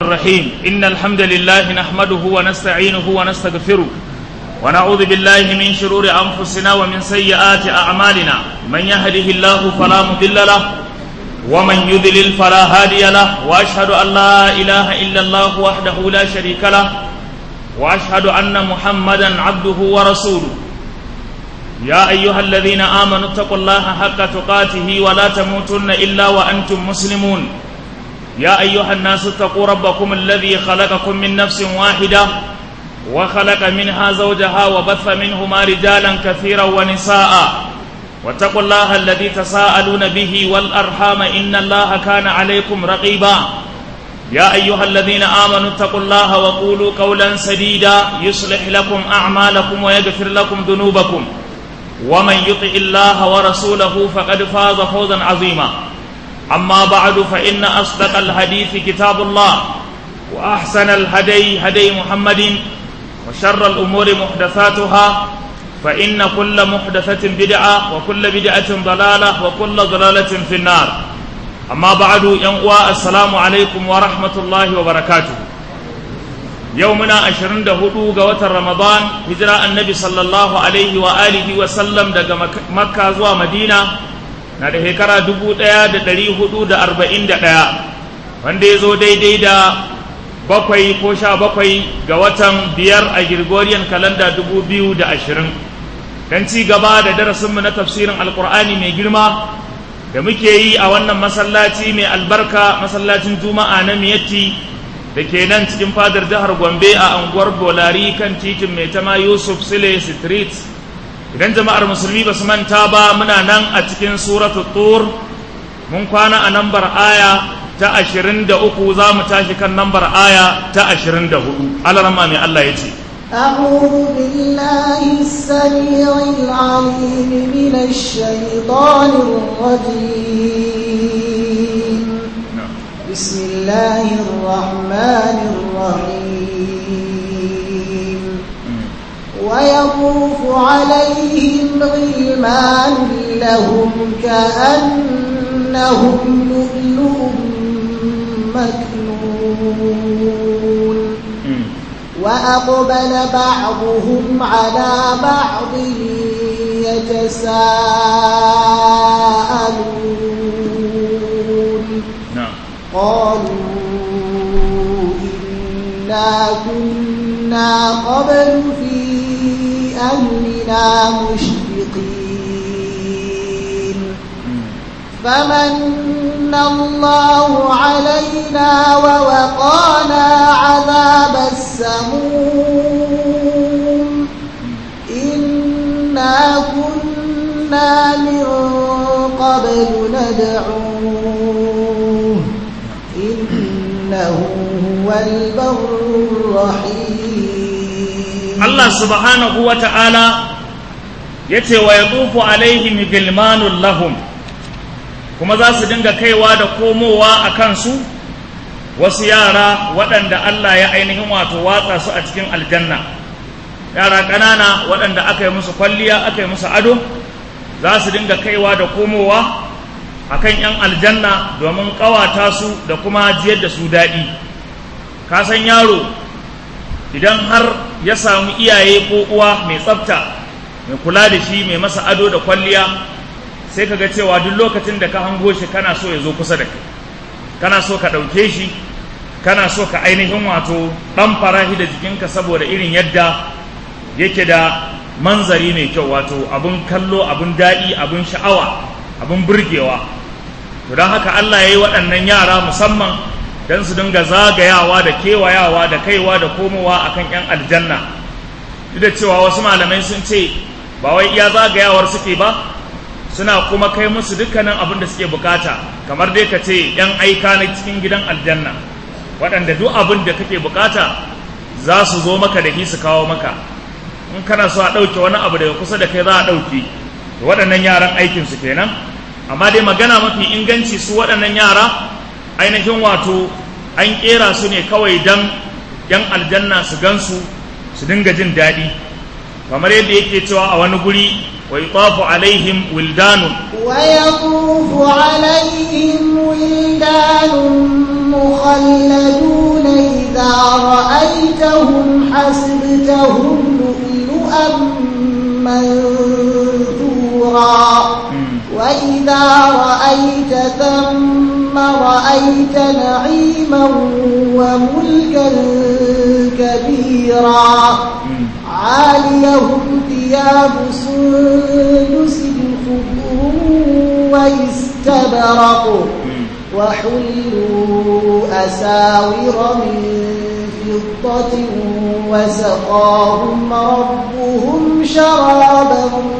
الرحيم إن الحمد لله نحمده ونستعينه ونستغفره ونعوذ بالله من شرور أنفسنا ومن سيئات أعمالنا من يهده الله فلا مضل له ومن يضلل فلا هادي له وأشهد أن لا إله إلا الله وحده لا شريك له وأشهد أن محمدا عبده ورسوله يا أيها الذين آمنوا اتقوا الله حق تقاته ولا تموتن إلا وأنتم مسلمون يا أيها الناس اتقوا ربكم الذي خلقكم من نفس واحدة وخلق منها زوجها وبث منهما رجالا كثيرا ونساء واتقوا الله الذي تساءلون به والأرحام إن الله كان عليكم رقيبا يا أيها الذين آمنوا اتقوا الله وقولوا قولا سديدا يصلح لكم أعمالكم ويغفر لكم ذنوبكم ومن يطع الله ورسوله فقد فاز فوزا عظيما أما بعد فإن أصدق الحديث كتاب الله وأحسن الهدي هدي محمد وشر الأمور محدثاتها فإن كل محدثة بدعة وكل بدعة ضلالة وكل ضلالة في النار أما بعد ينقوى السلام عليكم ورحمة الله وبركاته يومنا 24 ga watan Ramadan hijira annabi sallallahu alaihi wa alihi wa sallam daga Makka zuwa Madina na da shekara 1441 wanda ya zo daidai da 7 ko 17 ga watan 5 a Gregorian calendar 2020 dan ci gaba da darasinmu na tafsirin alkur'ani mai girma da muke yi a wannan masallaci mai albarka masallacin juma'a na Miyatti da ke nan cikin fadar jihar Gombe a anguwar Bolari kan titin mai tama Yusuf Sile Street. Idan jama'ar musulmi ba su manta ba muna nan a cikin suratul Tur mun kwana a nambar aya ta 23 za mu tashi kan nambar aya ta 24 alarma mai Allah ya ce أعوذ بالله السميع العليم من الشيطان الرجيم بسم الله الرحمن الرحيم ويطوف عليهم غلمان لهم كأنهم لؤلؤ مكنون وأقبل بعضهم على بعض يتساءلون قالوا إنا كنا قبل في أهلنا مشفقين فمن الله علينا ووقانا عذاب السموم إنا كنا من قبل ندعوه إنه هو البر الرحيم الله سبحانه وتعالى yace wa yadufu alaihim gilmanul lahum kuma za su dinga kaiwa da komowa a kansu wasu yara waɗanda Allah ya ainihin wato watsa su a cikin aljanna yara ƙanana waɗanda aka yi musu kwalliya aka yi musu ado za su dinga kaiwa da komowa akan yan aljanna domin ƙawata su da kuma jiyar da su daɗi ka san yaro idan har ya samu iyaye ko uwa mai tsafta mai kula da shi mai masa ado da kwalliya sai ka ga cewa duk lokacin da ka hango shi kana so ya zo kusa da kai kana so ka ɗauke shi kana so ka ainihin wato ɗan farahi da jikinka saboda irin yadda yake da manzari mai kyau wato abun kallo abun daɗi abun sha'awa abun burgewa to don haka Allah ya yi waɗannan yara musamman don su dinga zagayawa da kewayawa da kaiwa da komowa akan 'yan aljanna duk da cewa wasu malamai sun ce ba wai iya zagayawar suke ba suna kuma kai musu dukkanin abin da suke bukata kamar dai ka ce 'yan aika na cikin gidan aljanna waɗanda duk abin da kake bukata za su zo maka da su kawo maka in kana so a ɗauke wani abu daga kusa da kai za a ɗauke waɗannan yaran aikinsu kenan amma dai magana mafi inganci su waɗannan yara ainihin wato an ƙera su ne kawai don 'yan aljanna su gansu su dinga jin daɗi kamar yadda yake cewa a wani guri ويطاف عليهم ولدان ويطوف عليهم ولدان مخلدون حسبتهم لؤلؤا منثورا وإذا رأيت ثم رأيت نعيما وملكا كبيرا عاليهم ثياب سندس خضر واستبرق وحلوا أساور من فضة وسقاهم ربهم شرابا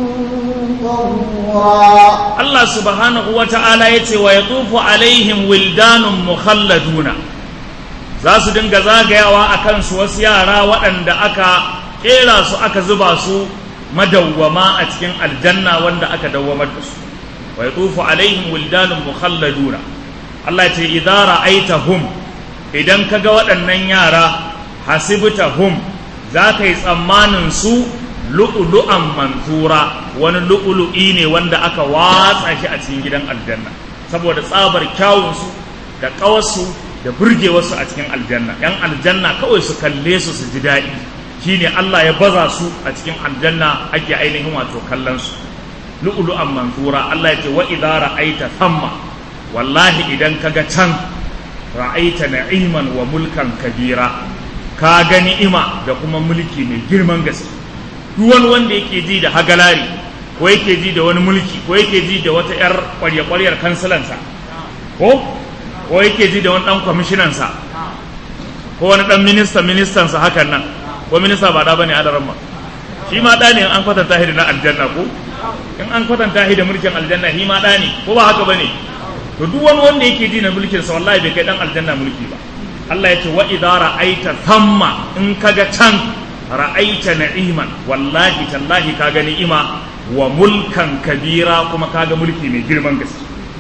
طهورا الله سبحانه وتعالى يتي ويطوف عليهم ولدان مخلدون za su dinga zagayawa a kansu wasu yara waɗanda aka ƙera su aka zuba su madawwama a cikin aljanna wanda aka dawwamar da su wa yatufu alaihim wildanun mukhalladuna Allah ce idza ra'aitahum idan kaga waɗannan yara hasibtahum za ka yi tsammanin su lu'lu'an manthura wani lu'lu'i ne wanda aka watsa shi a cikin gidan aljanna saboda tsabar kyawunsu da ƙawarsu da burgewarsu a cikin aljanna yan aljanna kawai su kalle su su ji daɗi shine Allah ya baza su a cikin aljanna ake ainihin wato kallon su lu'lu'an manthura Allah ya ce wa idza ra'aita thamma wallahi idan kaga can ra'aita na'iman wa mulkan kabira ka ga ni'ima da kuma mulki mai girman gaske duk wani wanda yake ji da hagalari ko yake ji da wani mulki ko yake ji da wata yar ƙwarya-ƙwaryar kansilansa ko yake ji da wani ɗan kwamishinansa ko wani ɗan ministansa hakan nan ko minista ba ɗa ba ne adaran ma shi ma ɗa ne in an kwatanta shi da na aljanna ko in an kwatanta shi da mulkin aljanna shi ma ɗa ne ko ba haka ba ne to duk wani wanda yake ji na mulkinsa wallahi bai kai ɗan aljanna mulki ba Allah ya ce wa idza ra'aita thamma in kaga can ra'aita na'iman wallahi tallahi kaga ni'ima wa mulkan kabira kuma kaga mulki mai girman gaske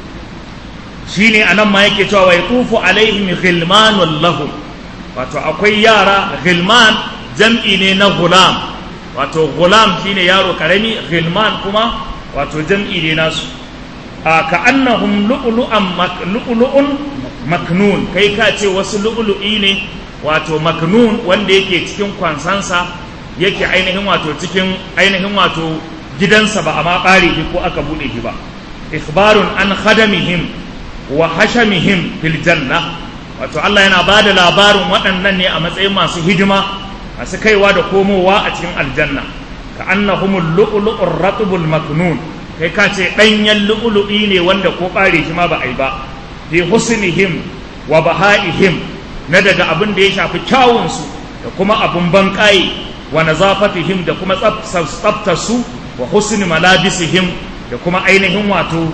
shine anan ma yake cewa wa yatufu alaihim ghilmanul lahum wato akwai yara ghilman jam'i ne na gulam wato gulam shine yaro karami ghilman kuma wato jam'i ne nasu ka annahum lu'lu'un maknun kai ka ce wasu lu'lu'i ne wato maknun wanda yake cikin kwansansa yake ainihin wato cikin ainihin wato gidansa ba a ma bare shi ko aka bude shi ba ikhbarun an khadamihim wa hashamihim fil janna wato Allah yana bada labarin waɗannan ne a matsayin masu hidima masu kaiwa da komowa a cikin aljanna ka annahumul lu'lu'ur ratbul maknun kai ka ce danyen lu'lu'i ne wanda ko bare shi ma ba ai ba fi husnihim wa baha'ihim na daga abin da ya shafi kyawunsu da kuma abin banƙaye wa nazafatihim da kuma tsaftarsu wa husni malabisihim da kuma ainihin wato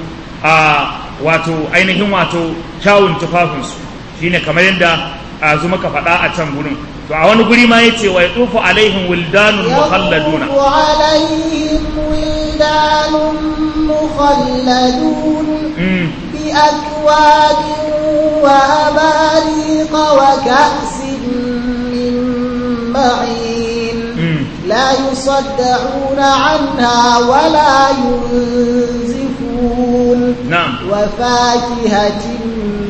ainihin wato kyawun tufafinsu shine kamar yadda azu maka faɗa a can gurin to a wani guri ma yace wa yatufu alaihim wildanun mukhalladuna bi akwabin wa abariq wa ka'sin min ma'in la yusaddauna anha wa la yunzifun wa fakihatin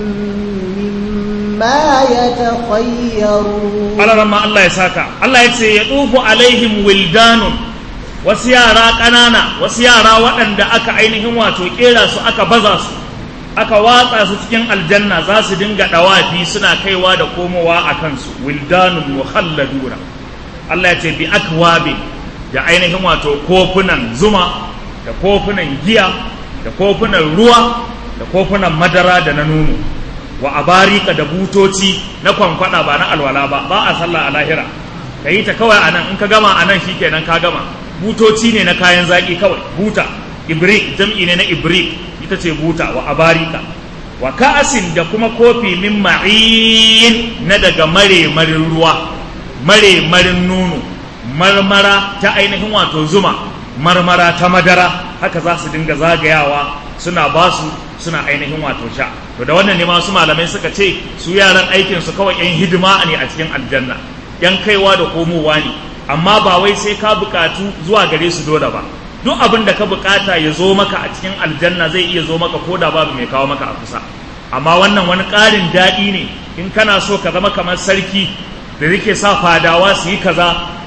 ma yatakhayyaru alarama Allah ya saka Allah ya ce ya tufu alaihim wildanun wasu yara ƙanana wasu yara waɗanda aka ainihin wato ƙera su aka baza su aka watsa su cikin aljanna za su dinga ɗawafi suna kaiwa da komowa a kansu wildanun mukhalladuna Allah ya ce bi akwabi da ainihin wato kofunan zuma da kofunan giya da kofunan ruwa da kofunan madara da na nono wa abarika da butoci na kwankwada ba na alwala ba a sallah a lahira ka yi ta kawai anan in ka gama anan shikenan ka gama butoci ne na kayan zaki kawai buta ibrik jam'i ne na ibrik ita ce buta wa abarika wa ka'asin da kuma kofi min ma'in na daga maremarin ruwa maremarin nono marmara ta ainihin wato zuma marmara ta madara haka za su dinga zagayawa suna basu suna ainihin wato sha to da wannan ne masu malamai suka ce su yaran aikin su kawai yan hidima ne a cikin aljanna yan kaiwa da komowa ne amma ba wai sai ka bukatu zuwa gare su dole ba duk abin da ka bukata ya zo maka a cikin aljanna zai iya zo maka ko da babu mai kawo maka a kusa amma wannan wani ƙarin daɗi ne in kana so ka zama kamar sarki da yake sa fadawa su yi kaza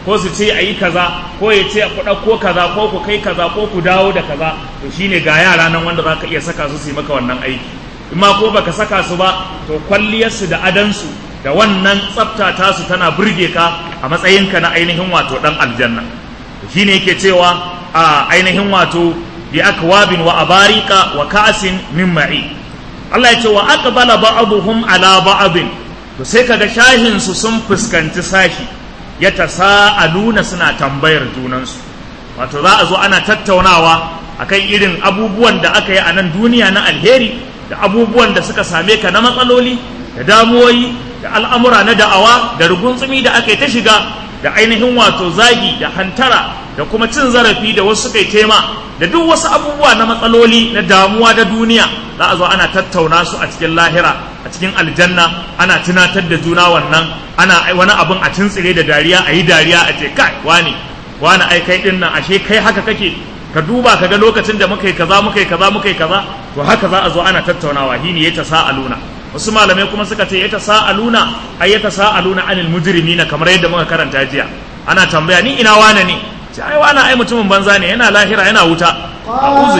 ko su ce ayi kaza, ko ya ce ku ɗauko kaza, ko ku kai kaza, ko ku dawo da kaza, to shine ga yara nan wanda za ka iya saka su yi maka wannan aiki. Amma ko baka saka su ba, to kwalliyarsu da adansu da wannan tsafta tasu tana burge ka a matsayinka na ainihin wato dan aljanna. Shine yake cewa a ainihin wato bi akwabin wa abarika wa ka'sin min ma'i. Allah ya ce wa aqbala ba'dhum ala ba'din, to sai kaga shahin su sun fuskanci sashi, yatasaaluna suna tambayar junansu. Wato za a zo ana tattaunawa akan irin abubuwan da aka yi a nan duniya na alheri, da abubuwan da suka same ka na matsaloli, da damuwoyi, da al'amura na da'awa, da ruguntsumi da aka yi ta shiga, da ainihin wato zagi da hantara da kuma cin zarafi da wasu kai tema, da duk wasu abubuwa na matsaloli na damuwa da duniya, za a zo ana tattauna su a cikin lahira, a cikin aljanna, ana tunatar da juna wannan, ana wani abin a tuntsire da dariya, a yi dariya a ce kai wani ai kai din nan ashe kai haka kake, ka duba ka ga lokacin da muka yi kaza muka yi kaza, to haka za a zo ana tattaunawa. Hini ya tasa'aluna, wasu malamai kuma suka ce ya tasa'aluna ay ya tasa'aluna anil mujrimina, kamar yadda muka karanta jiya. Ana tambaya ni ina wane ne, ce ai wane ai mutumin banza ne, yana lahira yana wuta. A'udhu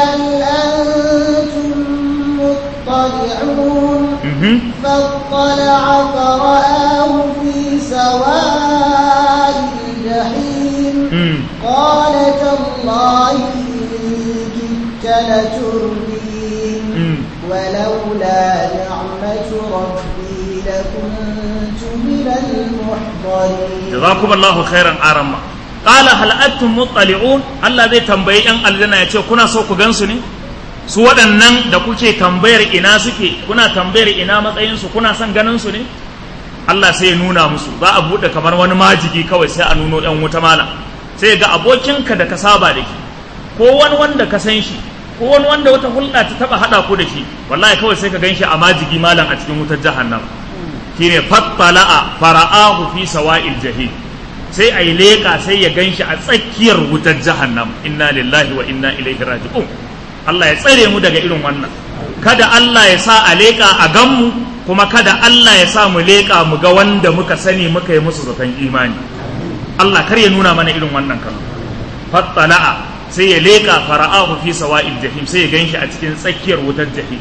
billahi. فاطلع فرآه في سواء الجحيم قال تالله كدت لتردين ولولا نعمة ربي لكنت من المحضرين. جزاكم الله خيرا آرما. قال هل أنتم مطلعون؟ الله zai tambayi ‘yan aljanna ya ce kuna so ku gansu ne? Su waɗannan da kuke tambayar ina suke, kuna tambayar ina matsayinsu, kuna son ganinsu ne? Allah sai ya nuna musu, za a buɗe kamar wani majigi kawai sai a nuno ‘yan wuta mala, sai ga abokinka da ka saba da shi, ko wani wanda ka san shi, ko wani wanda wata hulɗa ta taɓa haɗa ku da shi, wallahi kawai sai ka gan shi a majigi malam a cikin wutar jahannama. Shine fattala'a fara'ahu fi sawa'il jahim, sai a yi leƙa sai ya gan shi a tsakiyar wutar jahannama. Inna lillahi wa inna ilaihi raji'un. Allah ya tsare mu daga irin wannan. Kada Allah ya sa a leƙa a ganmu, kuma kada Allah ya sa mu leƙa mu ga wanda muka sani muka yi musu zaton imani. Allah kar ya nuna mana irin wannan kan. Fattala'a sai ya leƙa fara'ahu fi sawa'il jahim, sai ya ganshi a cikin tsakiyar wutar jahim.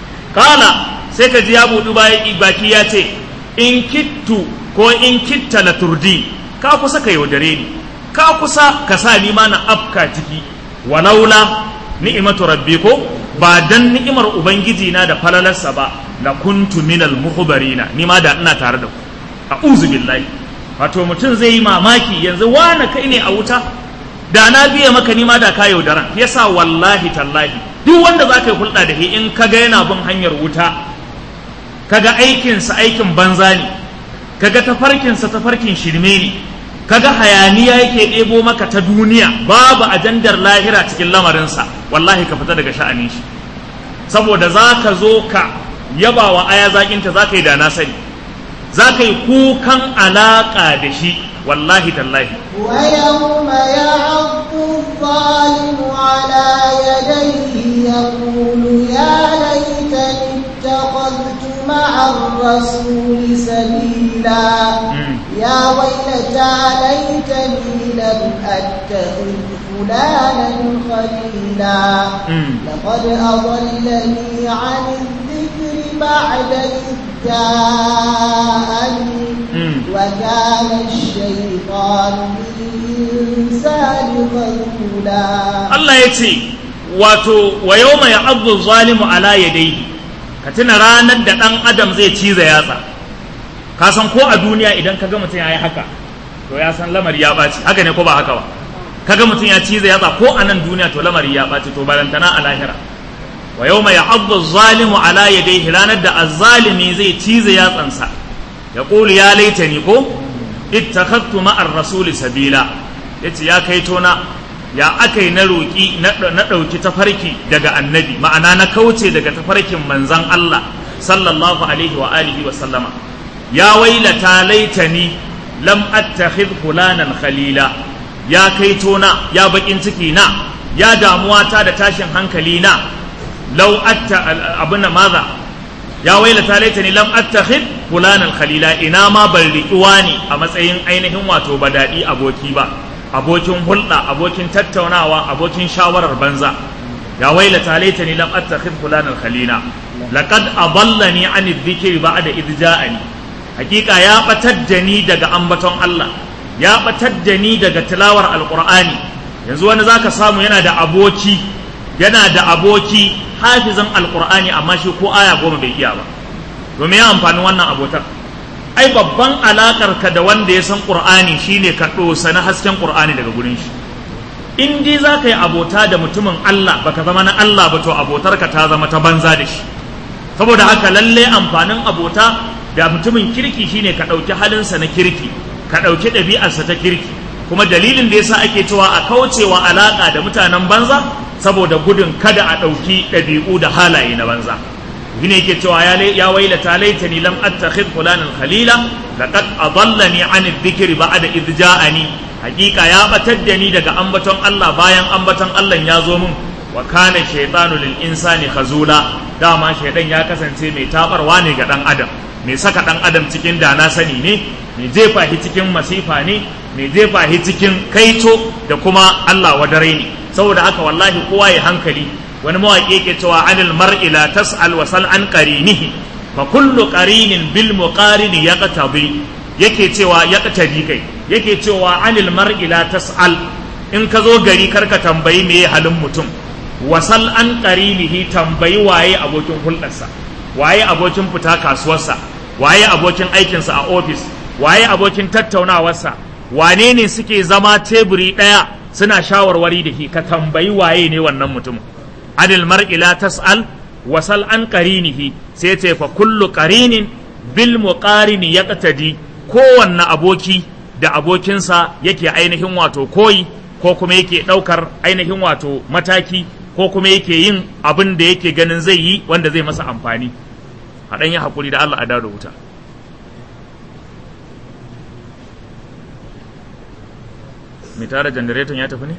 Kala sai ka ji ya buɗu baki ya ce in kittu ko in kitta la turdi, ka kusa ka yaudare ni, ka kusa ka sa ni ma na afka ciki. Walaula ni'imatu rabbi, ko ba dan ni'imar ubangiji na da falalarsa ba, la kuntu minal muhbarina, ni ma da ina tare da ku. A'udhu billahi. Wato mutum zai yi mamaki, yanzu wani kai ne a wuta, da na biya maka ni ma da ka yaudara. Yasa wallahi tallahi duk wanda za ka yi hulɗa da shi, in kaga yana bin hanyar wuta, kaga aikinsa aikin banza ne, kaga tafarkinsa tafarkin shirme ne, kaga hayaniya yake ɗebo maka ta duniya, babu ajandar lahira cikin lamarinsa, wallahi ka fita daga sha'anin shi. Saboda za ka zo ka yaba wa aya zaƙinta, za ka yi da na sani, za ka yi kukan alaƙa da shi, wallahi tallahi. ويوم يعض الظالم على يديه يقول يا ليتني اتخذت مع الرسول سبيلا يا ويلتى ليتني لم أتخذ فلانا خليلا لقد أضلني عن الذكر بعد إذ جاءني وكان الشيطان للإنسان خذولا. الله يتي wato wa yawma ya'addu zalimu ala yadayhi, ka tuna ranar da dan adam zai ciza yatsa. Ka san ko a duniya idan kaga mutum yayi haka, to ya san lamari ya baci, haka ne ko ba haka ba? Kaga mutum ya ciza yatsa ko a nan duniya, to lamari ya baci, to barantana a lahira. Wa yawma ya'addu zalimu ala yadayhi, ranar da azzalimi zai ciza yatsansa, ya qulu ya laitani ko ittakhadtu ma'ar rasuli sabila, yace ya kai tona, ya aka yi na roƙi na ɗauki tafarki daga annabi, ma'ana na kauce daga tafarkin manzan Allah sallallahu alaihi wa alihi wa sallama. Ya wailata laitani lam attakhidh fulanan khalila, ya kai tona, ya bakin ciki na, ya damuwa ta da tashin hankali na. Law atta abuna maza ya wailata laitani lam attakhid fulanan khalila, ina ma ban riƙuwa ne a matsayin ainihin wato badadi aboki ba, abokin hulɗa, abokin tattaunawa, abokin shawarar banza. ya wailata laitani lam attakhid fulanan khalila laqad adallani an adh-dhikri ba'da idh ja'ani, hakika ya batar da ni daga ambaton Allah, ya batar da ni daga tilawar alqur'ani. yanzu wani zaka samu yana da aboki hafizan alqur'ani amma shi ko aya 10 bai iya ba. domin ya amfani wannan abotar, ai babban alakar ka da wanda ya san qur'ani shine ka dosa na hasken qur'ani daga gurin shi. in dai zaka yi abota da mutumin Allah baka zama na Allah ba, to abotar ka ta zama ta banza da shi. saboda haka lalle amfanin abota da mutumin kirki shine ka dauki halinsa na kirki, ka dauki ɗabi'arsa ta kirki. kuma dalilin da yasa ake cewa a kaucewa alaka da mutanen banza saboda gudun kada a dauki ɗabi'u da halaye na banza. shine yake cewa ya wailata laitani lam attakhidh fulanan khalila laqad adallani an adh-dhikri ba'da idh ja'ani, hakika ya batar da ni daga ambaton Allah bayan ambaton Allah ya zo min. wa kana shaytanu lil insani khazula, dama shaydan ya kasance mai tabarwa ne ga dan adam, mai saka dan adam cikin dana sani ne, mai jefa shi cikin masifa ne, mai jefa shi cikin kaito da kuma Allah wadare ne. saboda haka wallahi kowa ya hankali. wani mawaƙi yake cewa anil mar'i la tas'al wa sal an qarinihi fa kullu qarinin bil muqarini yaqtabi, yake cewa yake cewa anil mar'i la tas'al, in ka zo gari karka tambayi meye halin mutum, wasal an qarinihi, tambayi waye abokin hulɗarsa, waye abokin fita kasuwarsa, waye abokin aikinsa a ofis, waye abokin tattaunawarsa, wane ne suke zama teburi ɗaya suna shawarwari da shi, ka tambayi waye ne wannan mutumin. anil mar'i la tas'al wasal an qarinihi, sai ce fa kullu qarinin bil muqarini yaqtadi, kowanne aboki da abokinsa yake ainihin wato koyi, ko kuma yake daukar ainihin wato mataki, ko kuma yake yin abin da yake ganin zai yi wanda zai masa amfani. a dan yi hakuri da Allah a dawo wuta. mai tara generator ya tafi ne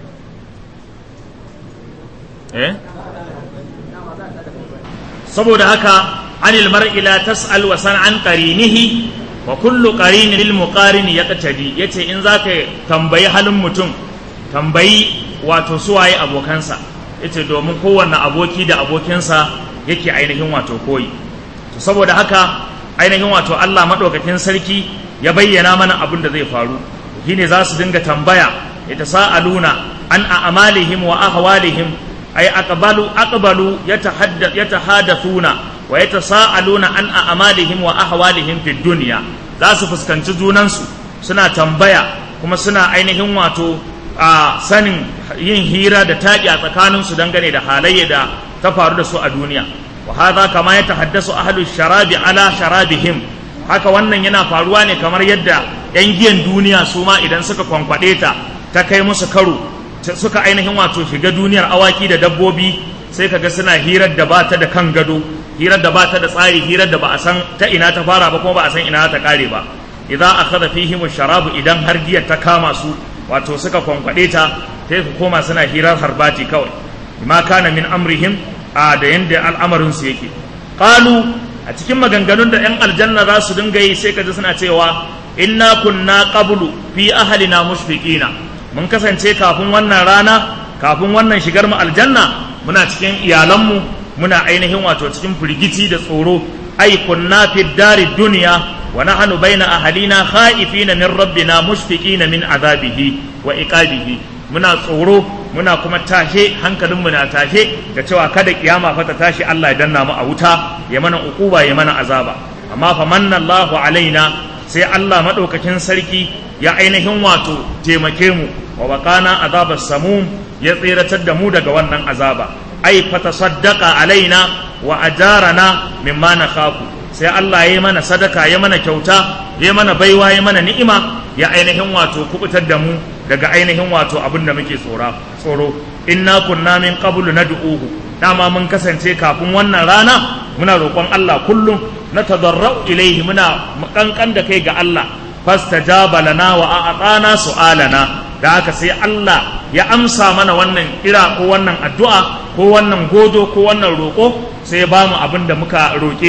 saboda haka anil mar'i la tas'al wa san an qarinihi wa kullu qarinin bil muqarini yaqtadi, yace in zaka tambayi halin mutum tambayi wato suwaye abokansa, yace domin kowanne aboki da abokinsa yake ainihin wato koyi. to saboda haka ainihin wato Allah madaukakin sarki ya bayyana mana abin da zai faru. shine za su dinga tambaya, yatasaaluna an a'malihim wa ahwalihim, ay aqbalu yatahadathuna wa yatasaaluna an a'malihim wa ahwalihim fid dunya, za su fuskanci junansu suna tambaya kuma suna ainihin wato sanin yin hira da taƙi a tsakaninsu dangane da halayya da ta faru da su a duniya. wa hadha kama yatahaddasu ahlu sharabi ala sharabihim, haka wannan yana faruwa ne kamar yadda yan giyan duniya su ma idan suka kwankwade ta kai musu karo, suka ainihin wato shiga duniyar awaki da dabbobi, sai kaga suna hirar da ba ta da kan gado, hirar da ba ta da tsari, hirar da ba a san ta ina ta fara ba kuma ba a san ina ta kare ba. idza akhadha fihim ash-sharabu, idan har giyar ta kama su wato suka kwankwade ta, sai su koma suna hirar harbati kawai. ma kana min amrihim, da yanda al'amarin su yake. qalu, a cikin maganganun da yan aljanna za su dinga yi sai kaji suna cewa inna kunna qablu fi ahlina mushfiqina, mun kasance kafin wannan rana, kafin wannan shigar mu aljanna, muna cikin iyalanmu muna ainihin wato cikin firgici da tsoro. ai kunna fi dari dunya wa nahnu baina ahlina khaifina min rabbina mushfiqina min azabihi wa iqabihi, muna tsoro muna kuma tashe, hankalinmu na tashe da cewa kada kiyama fa ta tashi Allah ya danna mu a wuta, ya mana ukuba, ya mana azaba. amma fa manna Allahu alaina, sai Allah madaukakin sarki ya ainihin wato taimake mu, wa waqana azabas samum, ya tsiratar da mu daga wannan azaba. ai fatasaddaqa alaina wa ajarana mimma nakhafu, sai Allah ya yi mana sadaka, ya mana kyauta, ya mana baiwa, ya mana ni'ima, ya ainihin wato kubutar da mu daga ainihin wato abin da muke tsoro. inna kunna min qablu nad'uhu, dama mun kasance kafin wannan rana muna roƙon Allah kullum, na tadarra'u ilaihi, muna kankan da kai ga Allah. fastajaba lana wa a'tana su'alana, da haka sai Allah ya amsa mana wannan kira ko wannan addu'a ko wannan godo ko wannan roƙo, sai ya bamu abin da muka roƙe shi.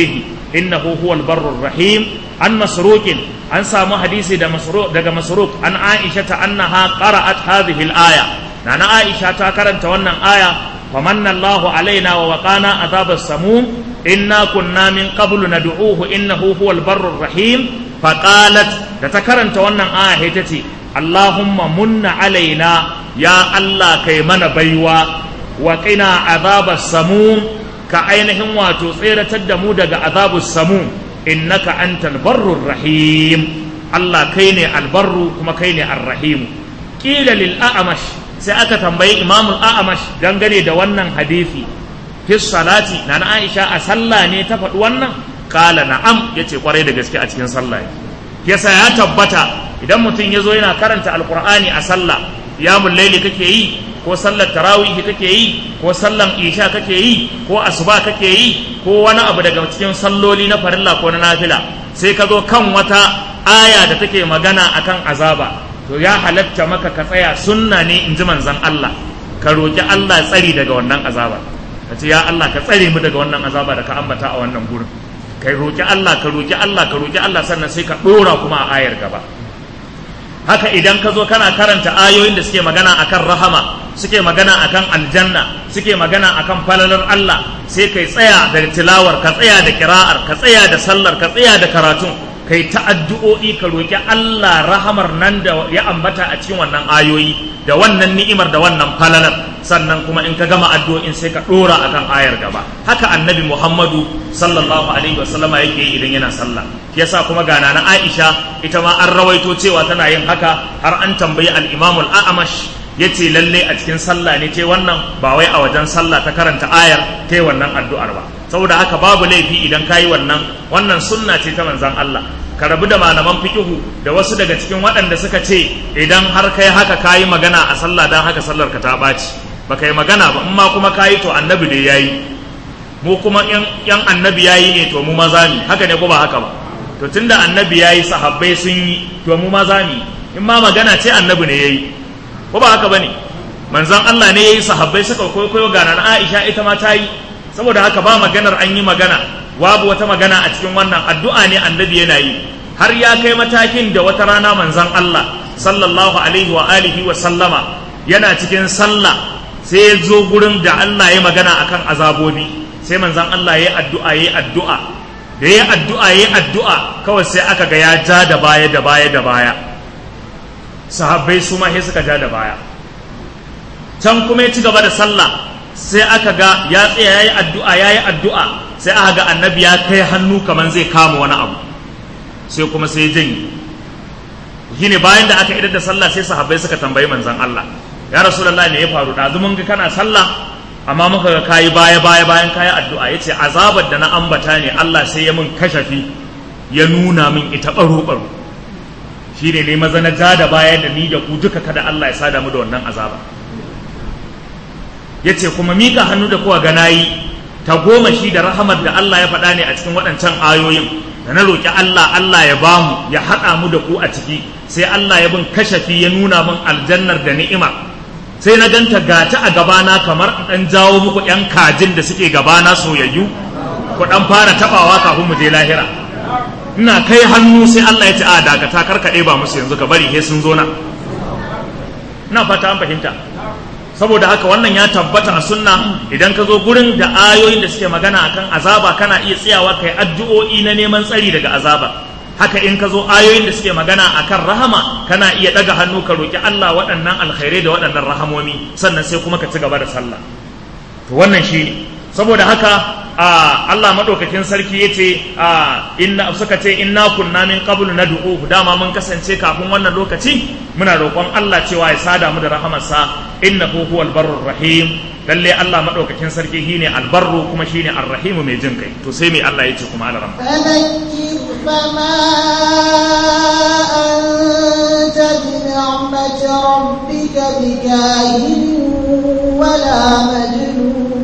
innahu huwal barrur rahim. An masruqin, an samu hadisi daga masruq an Aisha ta annaha qara'at hadhihi al-aya. Nana Aisha ta karanta wannan aya, famanna Allahu alaina wa waqana adhabas samum inna kunna min qablu nad'uuhu innahu huwal barrur rahim. Faqalat, da ta karanta wannan aya ita ce, Allahumma munna alaina, ya Allah kai mana baiwa, wa qina adhabas samum, ka ainihin wato tseratar da mu daga azabus samum, innaka antal barrur rahim. Allah kai ne albarru kuma kai ne arrahim. Qila lil a'mash, sai aka tambayi imamul a'mash dangane da wannan hadisi fi salati, na Aisha a sallah ne ta faɗi wannan? Kala na'am, yace kwarai da gaske a cikin sallah. Yasa ya tabbata idan mutum ya zo yana karanta alqur'ani a sallah, qiyamul layli kake yi, ko sallar tarawih kake yi, ko sallan isha kake yi, ko asuba kake yi, ko wani abu daga cikin salloli na farilla ko na nafila, sai ka zo kan wata aya da take magana akan azaba, to ya halatta maka ka tsaya, sunna ne in ji manzon Allah, ka roki Allah tsari daga wannan azaba. Ka ce ya Allah ka tsare mu daga wannan azaba da ka ambata a wannan gurin. Kai roki Allah, ka roki Allah, ka roki Allah, sannan sai ka dora kuma a ayar gaba. Haka idan ka zo kana karanta ayoyin da suke magana akan rahama, suke magana akan aljanna, suke magana akan falalar Allah, sai kai tsaya da tilawar, ka tsaya da kira'ar, ka tsaya da sallar, ka tsaya da karatun, kai ta addu'o'i, ka roki Allah rahamar nan da ya ambata a cikin wannan ayoyi, da wannan ni'imar da wannan falalar. Sannan kuma in ka gama addu'o'in sai ka dora akan ayar gaba. Haka annabi Muhammadu sallallahu alaihi wasallama yake yi idan yana sallah. Yasa kuma ga nana Aisha ita ma an rawaito cewa tana yin haka, har an tambayi al-Imam al-A'mash, yace lalle a cikin sallah ne ce wannan, ba wai a wajen sallah ta karanta ayar ta yi wannan addu'ar ba. Saboda haka babu laifi idan kayi wannan sunna ce ta manzon Allah. Ka rabu da malaman fikihu da wasu daga cikin waɗanda suka ce idan har kai haka kayi magana a sallah, dan haka sallar ka ta ɓaci. Baka yi magana ba, in ma kuma kayi to annabi dai yayi, mu kuma yan annabi yayi ne to mu maza ne, haka ne ko ba haka ba? To tunda annabi yayi, sahabbai sun yi, to mu maza ne, in ma magana ce annabi ne yayi, ko ba haka bane? Manzon Allah ne yayi, sahabbai suka koyo ga nan Aisha ita ma ta yi. Saboda haka ba maganar an yi magana, babu wata magana a cikin wannan, addu'a ne annabi yana yi. Har ya kai matakin da wata rana manzon Allah sallallahu alaihi wa alihi wa sallama yana cikin sallah, sai ya zo gurin da Allah ya magana akan azabobi, sai manzon Allah ya yi addu'a, da ya yi addu'a kawai sai aka ga ya ja da baya, sahabbai su ma sai suka ja da baya. Can kuma ya ci gaba da sallah, sai aka ga ya tsaya ya yi addu'a, sai aka ga annabi ya kai hannu kaman zai kama wani abu, sai kuma sai ya janye. Shine bayan da aka idar da sallah, sai sahabbai suka tambayi manzon Allah, ya Rasulullah ne ya faru? Da mun ga kana sallah amma muka ga kayi baya bayan kayi addu'a. Yace azabar da na ambata ne Allah sai ya mun kashafi, ya nuna min ita baro shine ne maza na ja da baya da ni da ku duka, kada Allah ya sada mu da wannan azaba. Yace kuma mika hannu da kowa ga nayi ta goma shi da rahamar da Allah ya faɗa ne a cikin waɗancan ayoyin, da na roƙi Allah ya bamu, ya haɗa mu da ku a ciki, sai Allah ya bin kashafi, ya nuna min aljannar da ni'ima. Sai na ganta gata a gabana, kamar in ɗan jawo muku ‘yan kajin da suke gabana soyayyu, ku ɗan fara taɓawa kafin mu je lahira. Ina kai hannu sai Allah ya ce a dakata, karkaɗe ba musu yanzu, ka bari he sun zo na. Ina fata an fahimta. Saboda haka wannan ya tabbata a sunna, idan ka zo gurin da ayoyin da suke magana akan azaba, kana iya tsayawa kai addu'o'i na neman tsari daga azaba. Haka in ka zo ayoyin da suke magana akan rahama, kana iya daga hannu ka roki Allah waɗannan alkhairai da waɗannan rahamomi, sannan sai kuma ka ci gaba da sallah. To wannan shine. Saboda haka Allah madaukakin sarki yace suka ce inna kunna min qablu nad'u, dama mun kasance kafin wannan lokaci muna roƙon Allah cewa ya sada mu da rahamarsa, innahu huwal barrur rahim. Lalle Allah madaukakin sarki shine albarru kuma shine arrahim mai jin kai. To sai mai Allah yace kuma alaram, fadhakkir fama anta bi ni'mati rabbika bikahin wala majnun.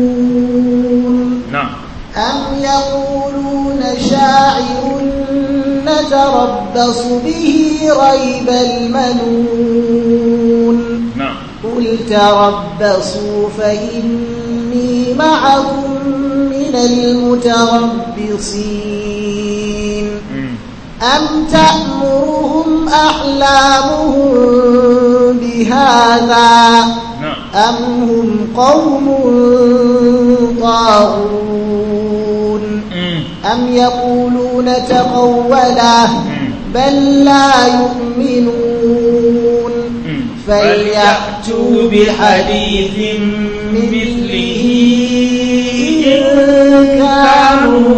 أم يقولون شاعر نتربص به ريب المنون قل تربصوا فإني معكم من من المتربصين أم تأمرهم أحلامهم بهذا أم هم قوم طاغون أم يقولون تقوله بل لا يؤمنون فليأتوا بحديث مثله إن كانوا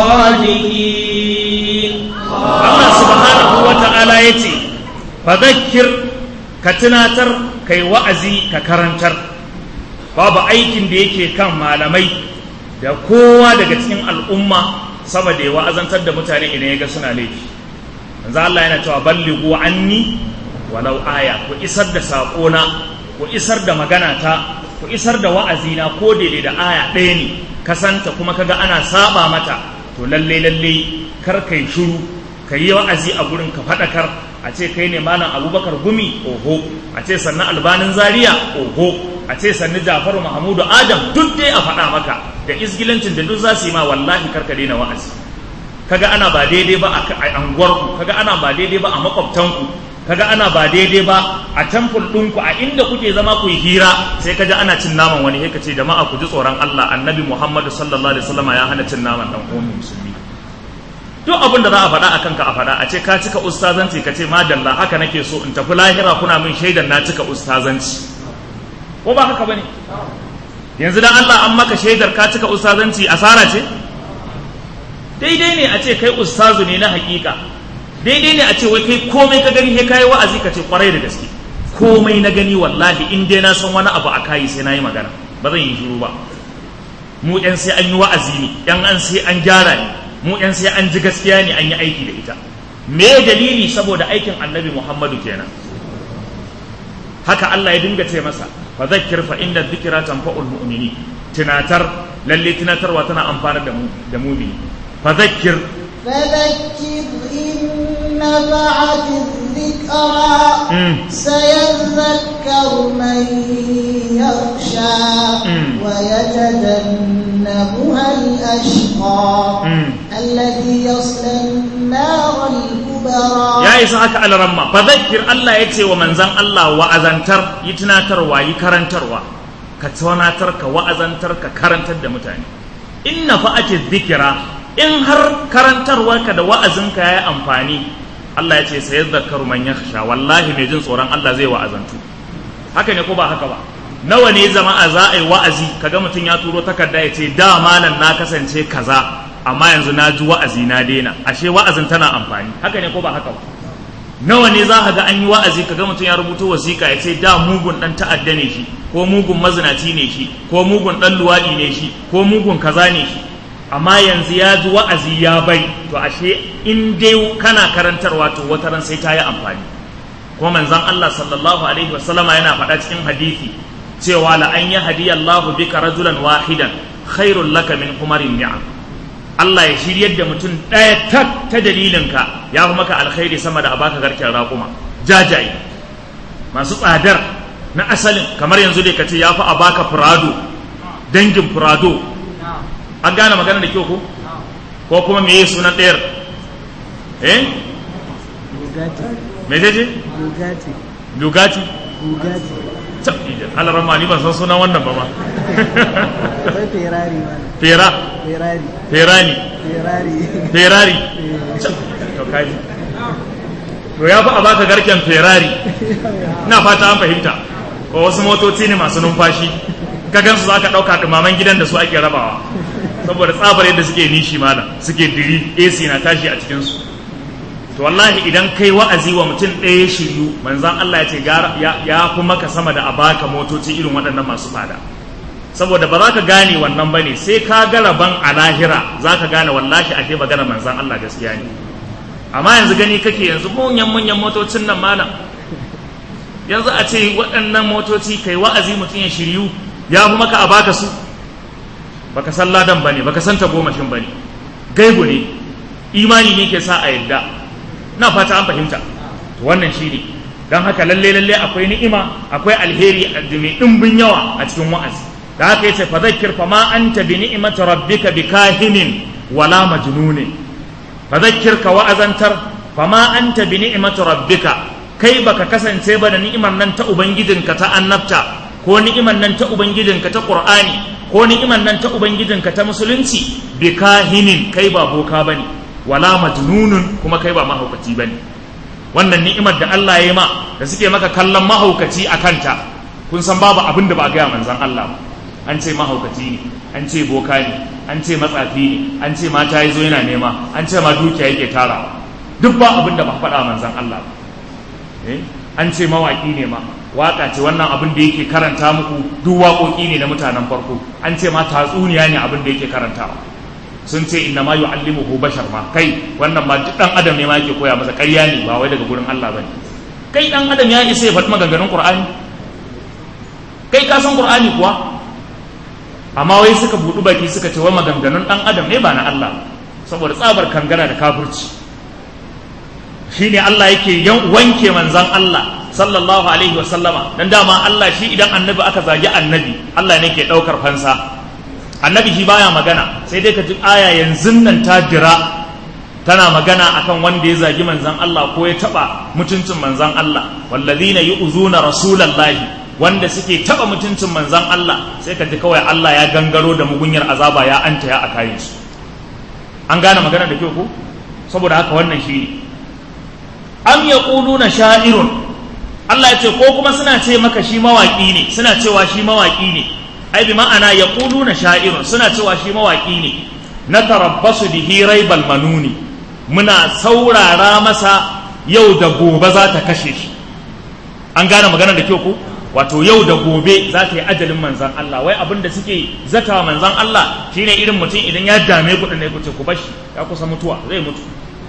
صادقين. Allah subhanahu wa ta'ala ya ce, fadhakkir ka tunatar kai wa'azi ka karantar. Babu aikin da yake kan malamai da kowa daga cikin al'umma sama da ya wa'azantar da mutane idan ya ga suna laifi. Manzo Allah yana cewa ballighu anni walau aya, ku isar da saƙona, ku isar da maganata, ku isar da wa'azina ko daidai da aya ɗaya ne kasanta kuma kaga ana saba mata, to lalle kar kai shiru, ka yi wa'azi a gurin ka faɗakar. A ce kai ne malam Abubakar Gumi, oho. A ce sannan Albanin Zaria, oho. A ce sannan Jafaru Mahamudu Adam, duk dai a faɗa maka da izgilancin da duk za su yi ma, wallahi karka daina wa'azi. Kaga ana ba daidai ba a anguwarku, kaga ana ba daidai ba a makwabtanku, kaga ana ba daidai ba a temple ɗinku, a inda kuke zama ku yi hira, sai kaji ana cin naman wani, sai ka ce jama'a ku ji tsoron Allah, annabi Muhammadu sallallahu alaihi wasallam ya hana cin naman dan uwan musulmi. Duk abin da za a faɗa akan ka a faɗa, a ce ka cika ustazanci, ka ce madalla haka nake so in tafi lahira kuna min shaidan na cika ustazanci, ko ba haka bane? Yanzu dan Allah an maka shaidar ka cika ustazanci asara ce? Daidai ne a ce kai ustazu ne na hakika, daidai ne a ce wai kai komai ka gani sai kai wa'azi ka ce kwarai da gaske, komai na gani wallahi in dai na san wani abu a kai sai na yi magana, ba zan yi shiru ba. Mu ɗan sai an yi wa'azi ne, ɗan an sai an gyara ne, mu ɗan sai an ji gaskiya ne, an yi aiki da ita. Me dalili? Saboda aikin annabi Muhammadu kenan. Haka Allah ya dinga ce masa, fa zakkir fa inda dhikra tanfa'ul mu'minin. Tunatar, lalle tunatarwa tana amfana da mu'mini. Fa zakkir إن نفعت الذكرى سيذكر من يخشى ويتجنبها الأشقى الذي يصلى النار الكبرى. يا إسحاق على رمى فذكر الله يكسي ومنزل الله وأذنتر يتناتر ويكرنتر كتوناتر كوأذنتر ككرنتر دمتاني. إن نفعت الذكرى in har karantarwarka da wa'azinka ya yi amfani, Allah ya ce sai zakaru man yakhsha, wallahi mai jin tsoron Allah zai wa'azantu. Haka ne ko ba haka ba? Nawa ne jama'a za a yi wa'azi kaga mutum ya turo takarda ya ce da malam na kasance kaza amma yanzu na ji wa'azi na daina, ashe wa'azin tana amfani. Haka ne ko ba haka ba? Nawa ne za ka ga an yi wa'azi kaga mutum ya rubuto wasiƙa ya ce da mugun dan ta'adda ne shi, ko mugun mazinaci ne shi, ko mugun dan luwaɗi ne shi, ko mugun kaza ne shi, amma yanzu ya ji wa'azi ya bai. To ashe in dai kana karantarwa to wata ran sai ta yi amfani. Kuma manzon Allah sallallahu alaihi wasallama yana faɗa cikin hadisi cewa la an yahdiyallahu bika rajulan wahidan khairul laka min humarin ni'am. Allah ya shiryar da mutum ɗaya ta dalilinka ya fi maka alkhairi sama da a baka garken raƙuma jajaye masu tsadar na asalin, kamar yanzu dai ka ce ya fi a baka furado, dangin furado. An gane magana da kyau ko? Ko kuma meye sunan ɗayar? Me ce? Bugatti. Allah rama ni ban san sunan wannan ba ma. Ferrari. To kai. To ya fi a baka garken Ferrari. Ina fata an fahimta. Ko wasu motoci ne masu numfashi. Ka gansu za ka ɗauka ɗumaman gidan da su ake rabawa. Saboda tsabar yadda suke nishi malam, suke diri, AC na tashi a cikinsu. To wallahi idan kai wa'azi wa mutum ɗaya shiryu, manzan Allah ya ce ya fi maka sama da a baka motoci irin waɗannan masu fada. Saboda ba za ka gane wannan ba ne, sai ka ga rabon a lahira za ka gane wallahi ake magana manzan Allah gaskiya ne. Amma yanzu gani kake yanzu manyan motocin nan malam. Yanzu a ce waɗannan motoci kai wa'azi mutum ya shiryu ya fi maka a baka su. Baka san ladan bane, baka san tagomashin bane, gaibu ne, imani ne ke sa a yadda. Na fata an fahimta. Wannan shi ne. Don haka lalle akwai ni'ima, akwai alheri da mai ɗimbin yawa a cikin wa'azi. da haka yace fadhakkir fama anta bi ni'mati rabbika bikahinin wala majnunin fadhakkir ka wa'azantar fama anta bi ni'mati rabbika kai baka kasance ba da ni'imar nan ta ubangijinka ta annabta ko ni'imar nan ta ubangijinka ta qur'ani ko ni'imar nan ta ubangijinka ta musulunci bikahinin kai ba boka bane wala majnunun kuma kai ba mahaukaci bane wannan ni'imar da Allah ya yi ma da suke maka kallon mahaukaci a kanta kun san babu abin da ba ga manzon Allah ba an ce mahaukaci ne an ce boka ne an ce matsafi ne an ce mata yazo yana nema an ce ma dukiya yake tarawa duk ba abin da ba faɗa manzon Allah ba an ce mawaki ne ma waka ce wannan abin da yake karanta muku duk waƙoƙi ne na mutanen farko an ce ma tatsuniya ne abin da yake karantawa sun ce inna ma yu'allimuhu bashar ma kai wannan ma duk dan adam ne ma yake koya masa ƙarya ne ba wai daga gurin Allah bane kai dan adam ya isa ya faɗi maganganun Qur'ani kai ka san Qur'ani kuwa amma wai suka budu baki suka ce wai maganganun dan adam ne ba na Allah saboda tsabar kangana da kafirci shine Allah yake wanke manzon Allah sallallahu alaihi wa sallama dan dama Allah shi idan annabi aka zagi annabi Allah ne ke daukar fansa annabi shi baya magana sai dai ka ji aya yanzu nan ta jira tana magana akan wanda ya zagi manzon Allah ko ya taba mutuncin manzon Allah walladhina yu'zuna rasulallahi wanda suke taba mutuncin manzon Allah sai ka ji kawai Allah ya gangaro da mugunyar azaba ya antaya a kayan su an gane magana da kyau ko saboda haka wannan shi am yaquluna sha'irun Allah ya ce ko kuma suna ce maka shi mawaki ne suna cewa shi mawaki ne ai bi ma'ana yaquluna sha'irun suna cewa shi mawaki ne natarabbasu bihi raibal manuni muna saurara masa yau da gobe za ta kashe shi an gane magana da kyau ko wato yau da gobe za ta yi ajalin manzan Allah wai abin da suke zatawa manzan Allah shine irin mutum idan ya dame ku ne ku ce ku bashi ya kusa mutuwa zai mutu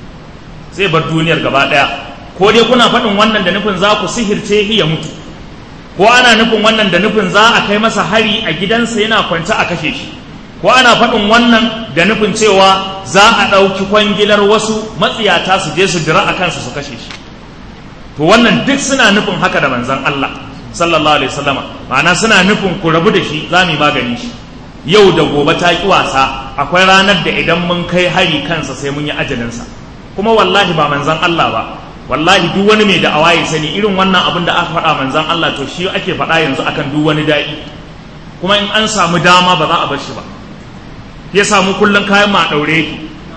zai bar duniyar gaba daya ko dai kuna faɗin wannan da nufin za ku sihirce ya mutu ko ana nufin wannan da nufin za a kai masa hari a gidansa yana kwance a kashe shi ko ana faɗin wannan da nufin cewa za a ɗauki kwangilar wasu matsiyata su je su dira a kansa su kashe shi to wannan duk suna nufin haka da manzon Allah sallallahu alaihi wasallama ma'ana suna nufin ku rabu da shi za mu magani shi yau da gobe ta ki wasa akwai ranar da idan mun kai hari kansa sai mun yi ajalinsa kuma wallahi ba manzon Allah ba wallahi duk wani mai da'awa ya sani irin wannan abin da aka faɗa manzon Allah to shi ake faɗa yanzu akan duk wani da'i kuma in an samu dama ba za a bar shi ba ya samu kullun kayan ma daure yake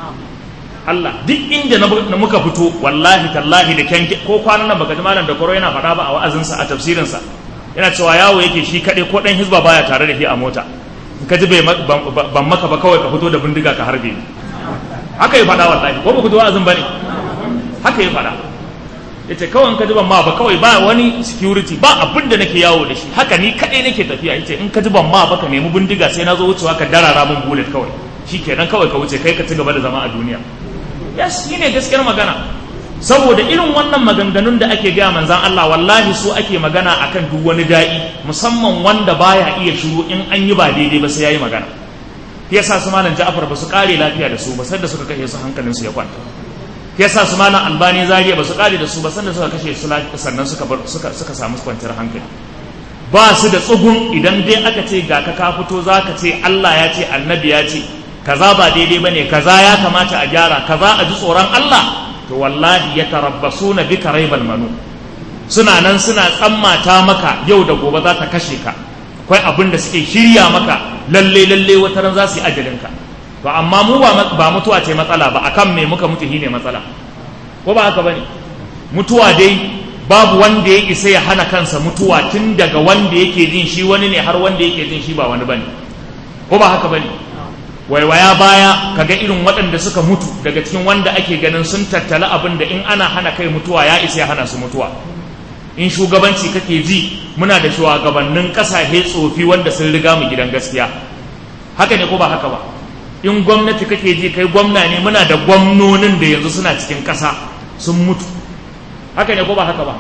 Allah duk inda na muka fito wallahi tallahi da kyanke ko kwanan nan baka ji malam da koro yana faɗa ba a wa'azinsa a tafsirinsa yana cewa yawo yake shi kaɗai ko ɗan hizba baya tare da shi a mota in ka ji ban maka ba kawai ka fito da bindiga ka harbe ni haka ya faɗa wallahi ko ba ku ji wa'azin ba ne haka ya faɗa ya ce kawai in ka ji ban ma ba kawai ba wani security ba abin da nake yawo da shi haka ni kaɗai nake tafiya ya ce in ka ji ban ma ba ka nemi bindiga sai na zo wucewa ka darara min bullet kawai shi kenan kawai ka wuce kai ka ci gaba da zama a duniya yes shi ne gaskiyar magana saboda irin wannan maganganun da ake gaya manzan Allah wallahi su ake magana akan duk wani da'i musamman wanda baya iya shiru in an yi ba daidai ba sai yayi magana yasa su malam Ja'far ba su kare lafiya da su ba sai da suka kashe su hankalin su ya kwanta yasa su malam Albani Zariya ba su kare da su ba sai da suka kashe su sannan suka samu kwanciyar hankali ba su da tsugun idan dai aka ce ga ka fito zaka ce Allah ya ce annabi ya ce kaza ba daidai bane kaza ya kamata a gyara kaza a ji tsoron Allah to wallahi ya tarabbasuna bika raibal manu suna nan suna tsammata maka yau da gobe za ta kashe ka akwai abin da suke shirya maka lalle wata ran za su yi ajalin ka to amma mu ba mutuwa ce matsala ba akan me muka mutu shine matsala ko ba haka bane mutuwa dai babu wanda ya isa ya hana kansa mutuwa tun daga wanda yake jin shi wani ne har wanda yake jin shi ba wani bane ko ba haka bane waiwaya baya kaga irin waɗanda suka mutu daga cikin wanda ake ganin sun tattala abin da in ana hana kai mutuwa ya isa ya hana su mutuwa in shugabanci kake ji muna da shugabannin ƙasashe tsofi wanda sun riga mu gidan gaskiya haka ne ko ba haka ba in gwamnati kake ji kai gwamna ne muna da gwamnonin da yanzu suna cikin ƙasa sun mutu haka ne ko ba haka ba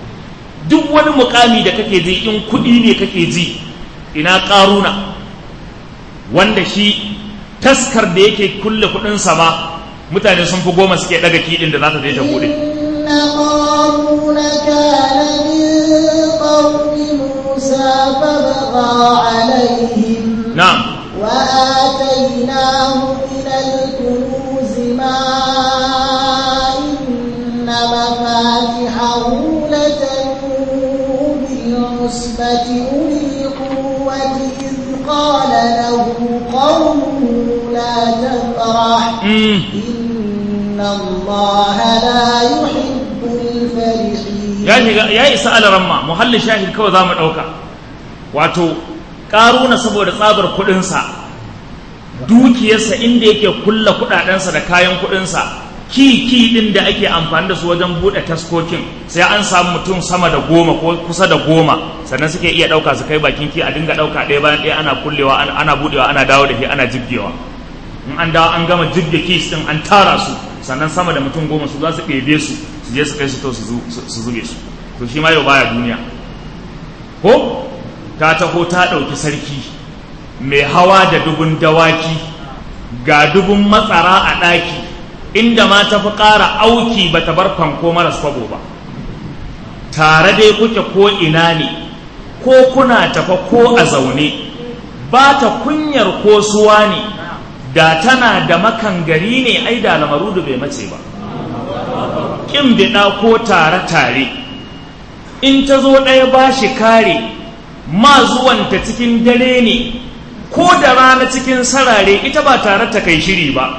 duk wani mukami da kake ji in kuɗi ne kake ji ina ƙaruna wanda shi taskar da yake kulle kudinsa ma mutane sun fi 10 suke daga kidin da za ta je ta bude inna qaruna kana min qawmi musa fa baqa alayhi جناحه لتنوء بالعصبة أولي القوة إذ قال له قومه لا تفرح إن الله لا يحب الفرحين. يا إسأل رمى محل شاهد كو ذا من أوكا واتو ƙaruna saboda tsabar kuɗinsa dukiyarsa inda yake kulla kuɗaɗensa da kayan kuɗinsa ki ɗin da ake amfani da su wajen buɗe taskokin sai an samu mutum sama da 10 ko kusa da 10 sannan suke iya ɗauka su kai bakin ki a dinga ɗauka ɗaya bayan ɗaya ana kullewa ana buɗewa ana dawo da shi ana jibgewa in an dawo an gama jibge kis ɗin an tara su sannan sama da mutum 10 su za su ɗebe su su je su kai su to su zube su to shi ma yau baya duniya ko ta taho ta ɗauki sarki mai hawa da dubun dawaki ga dubun matsara a ɗaki inda ma ta fi ƙara auki ba ta bar fanko maras kwabo ba tare dai kuke ko ina ne ko kuna tafa ko a zaune ba ta kunyar ko suwa ne da tana da makangari ne ai da lamarudu bai mace ba ƙin biɗa ko tare in ta zo ɗaya ba shi kare ma zuwanta cikin dare ne ko da rana cikin sarare ita ba tare ta kai shiri ba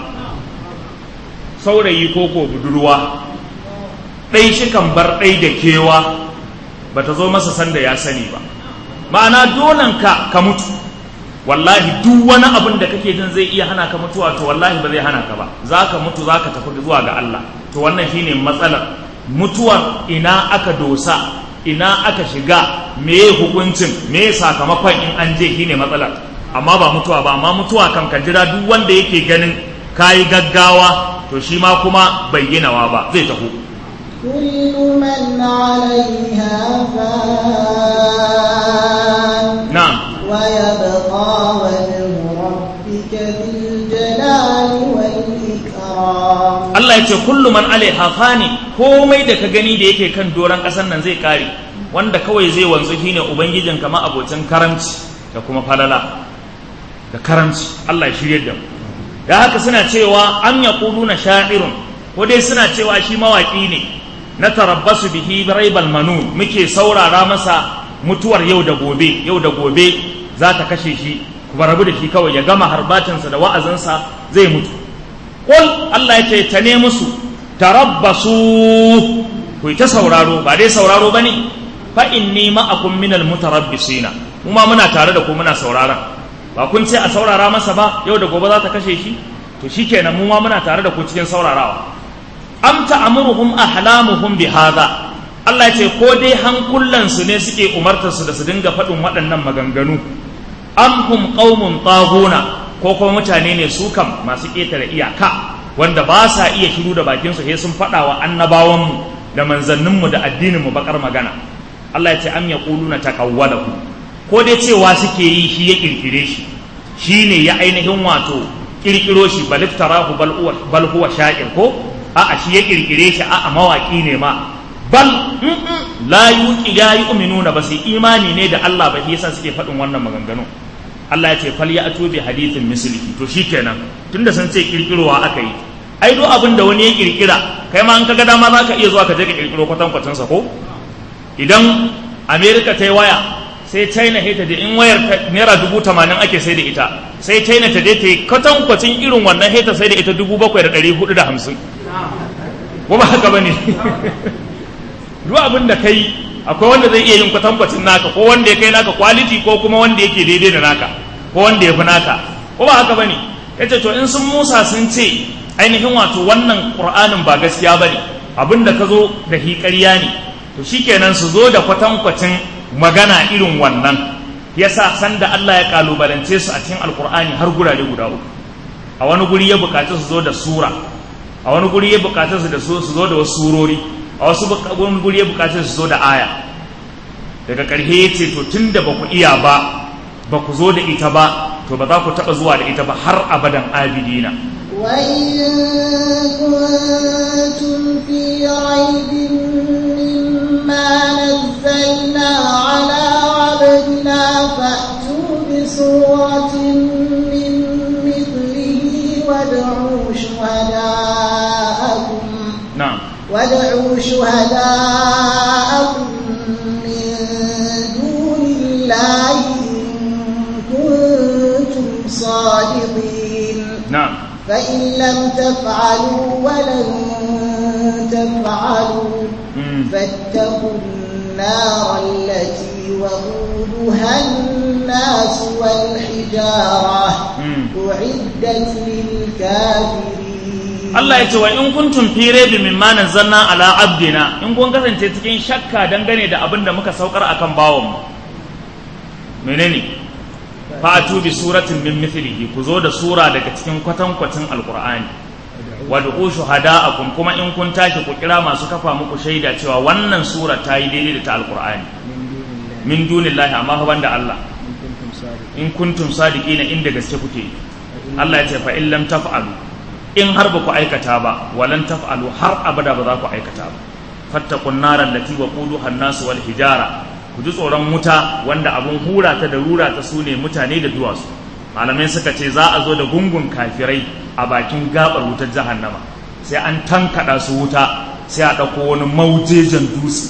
saurayi ko budurwa ɗai shi kan bar ɗai da kewa ba ta zo masa sanda ya sani ba ma'ana dolan ka mutu wallahi duk wani abin da kake jin zai iya hana ka mutuwa to wallahi ba zai hana ka ba za ka mutu za ka tafi zuwa ga Allah to wannan shine matsalar mutuwar ina aka dosa ina aka shiga meye hukuncin meye sakamakon in an je shine matsalar amma ba mutuwa ba amma mutuwa kan ka jira duk wanda yake ganin kayi gaggawa to shi ma kuma bai ginawa ba zai taho kullu man 'alayha fan na'am wa yabqa wajhu rabbika dhil jalali wal ikram. Allah ya ce kullu man 'alayha fani komai da ka gani da yake kan doron ƙasar nan zai kare wanda kawai zai wanzu shine ubangijin kama abocin karamci da kuma falala da karamci Allah ya shirye da mu da haka suna cewa am yaquluna sha'irun ko dai suna cewa shi mawaki ne na tarabbasu bihi raibal manun muke saurara masa mutuwar yau da gobe za ta kashe shi kuma rabu da shi kawai ya gama harbatinsa da wa'azinsa zai mutu qul Allah ya ce ta ne musu tarabbasu ku ta sauraro ba dai sauraro bane fa inni ma'akum minal mutarabbisina kuma muna tare da ku muna sauraron ba kun ce a saurara masa ba yau da gobe za ta kashe shi to shikenan mu ma muna tare da ku cikin saurarawa am ta'muruhum ahlamuhum bihadha Allah ya ce ko dai hankulan su ne suke umartar su da su dinga faɗin waɗannan maganganu am hum qaumun taghuna ko kuma mutane ne su kam masu ƙetare iyaka wanda ba sa iya shiru da bakin su sai sun faɗa wa annabawanmu da manzanninmu da addininmu bakar magana Allah ya ce am yaquluna taqawwalahu ko dai cewa suke yi shi ya kirkire shi shine ya ainihin wato kirkiro shi baliftarahu bal huwa sha'ir ko a'a shi ya kirkire shi a'a mawaki ne ma bal la yu'minuna ba su imani ne da Allah ba yasa suke faɗin wannan maganganu Allah ya ce fal ya'tu bi hadithin mislihi to shikenan tunda sun ce kirkirowa aka yi ai duk abin da wani ya kirkira kai ma an kaga dama zaka iya zuwa ka je ka kirkiro kwatankwacin sa ko idan America ta yi waya sai China ta da in wayar naira 80,000 ake sai da ita sai China ta je ta yi kwatankwacin irin wannan heta sai da ita 7,450 ko ba haka bane duk abin da kai akwai wanda zai iya yin kwatankwacin naka ko wanda ya kai naka quality ko kuma wanda yake daidai da naka ko wanda ya fi naka ko ba haka bane yace to in sun musa sun ce ainihin wato wannan Qur'anin ba gaskiya bane abinda ka zo da ƙarya ne to shikenan su zo da kwatankwacin magana irin wannan yasa sanda Allah ya kalubalance su a cikin alkur'ani har gurare guda uku a wani guri ya bukaci su zo da sura a wani guri ya bukaci su zo da wasu surori a wasu wani guri ya bukaci su zo da aya daga ƙarshe ya ce to tunda ba ku iya ba ku zo da ita ba to ba za ku taɓa zuwa da ita ba har abadan abidina وإن كنتم في ريب مما نزلنا على عبدنا فأتوا بسورة من مثله وادعوا شهداءكم شهداءكم من دون الله إن كنتم صادقين نعم فإن لم تفعلوا ولن تفعلوا فاتقوا النار التي وقودها الناس والحجارة أعدت للكافرين. Allah ya ce wa in kuntum fi raibin mimma nazzalna ala abdina, in kun kasance cikin shakka dangane da abin da muka saukar akan bawon mu, menene fa'atu bi suratin min mithlihi, ku zo da sura daga cikin kwatankwacin alqur'ani, wad'u shuhada'akum, kuma in kun tashi ku kira masu kafa muku shaida cewa wannan sura ta yi daidai da ta alqur'ani min dunillahi, amma fa banda Allah, in kuntum sadiqina, inda gaske kuke. Allah ya ce fa in lam taf'alu, in har ba ku aikata ba, walan taf'alu, har abada ba za ku aikata ba, fattaqun naral lati waquduha an-nas wal hijara, ku ji tsoron wuta wanda abun hura ta da rura ta sune mutane da duwatsu. Malamai suka ce za a zo da gungun kafirai a bakin gabar wutar jahannama, sai an tankada su wuta, sai a dauko wani maujejan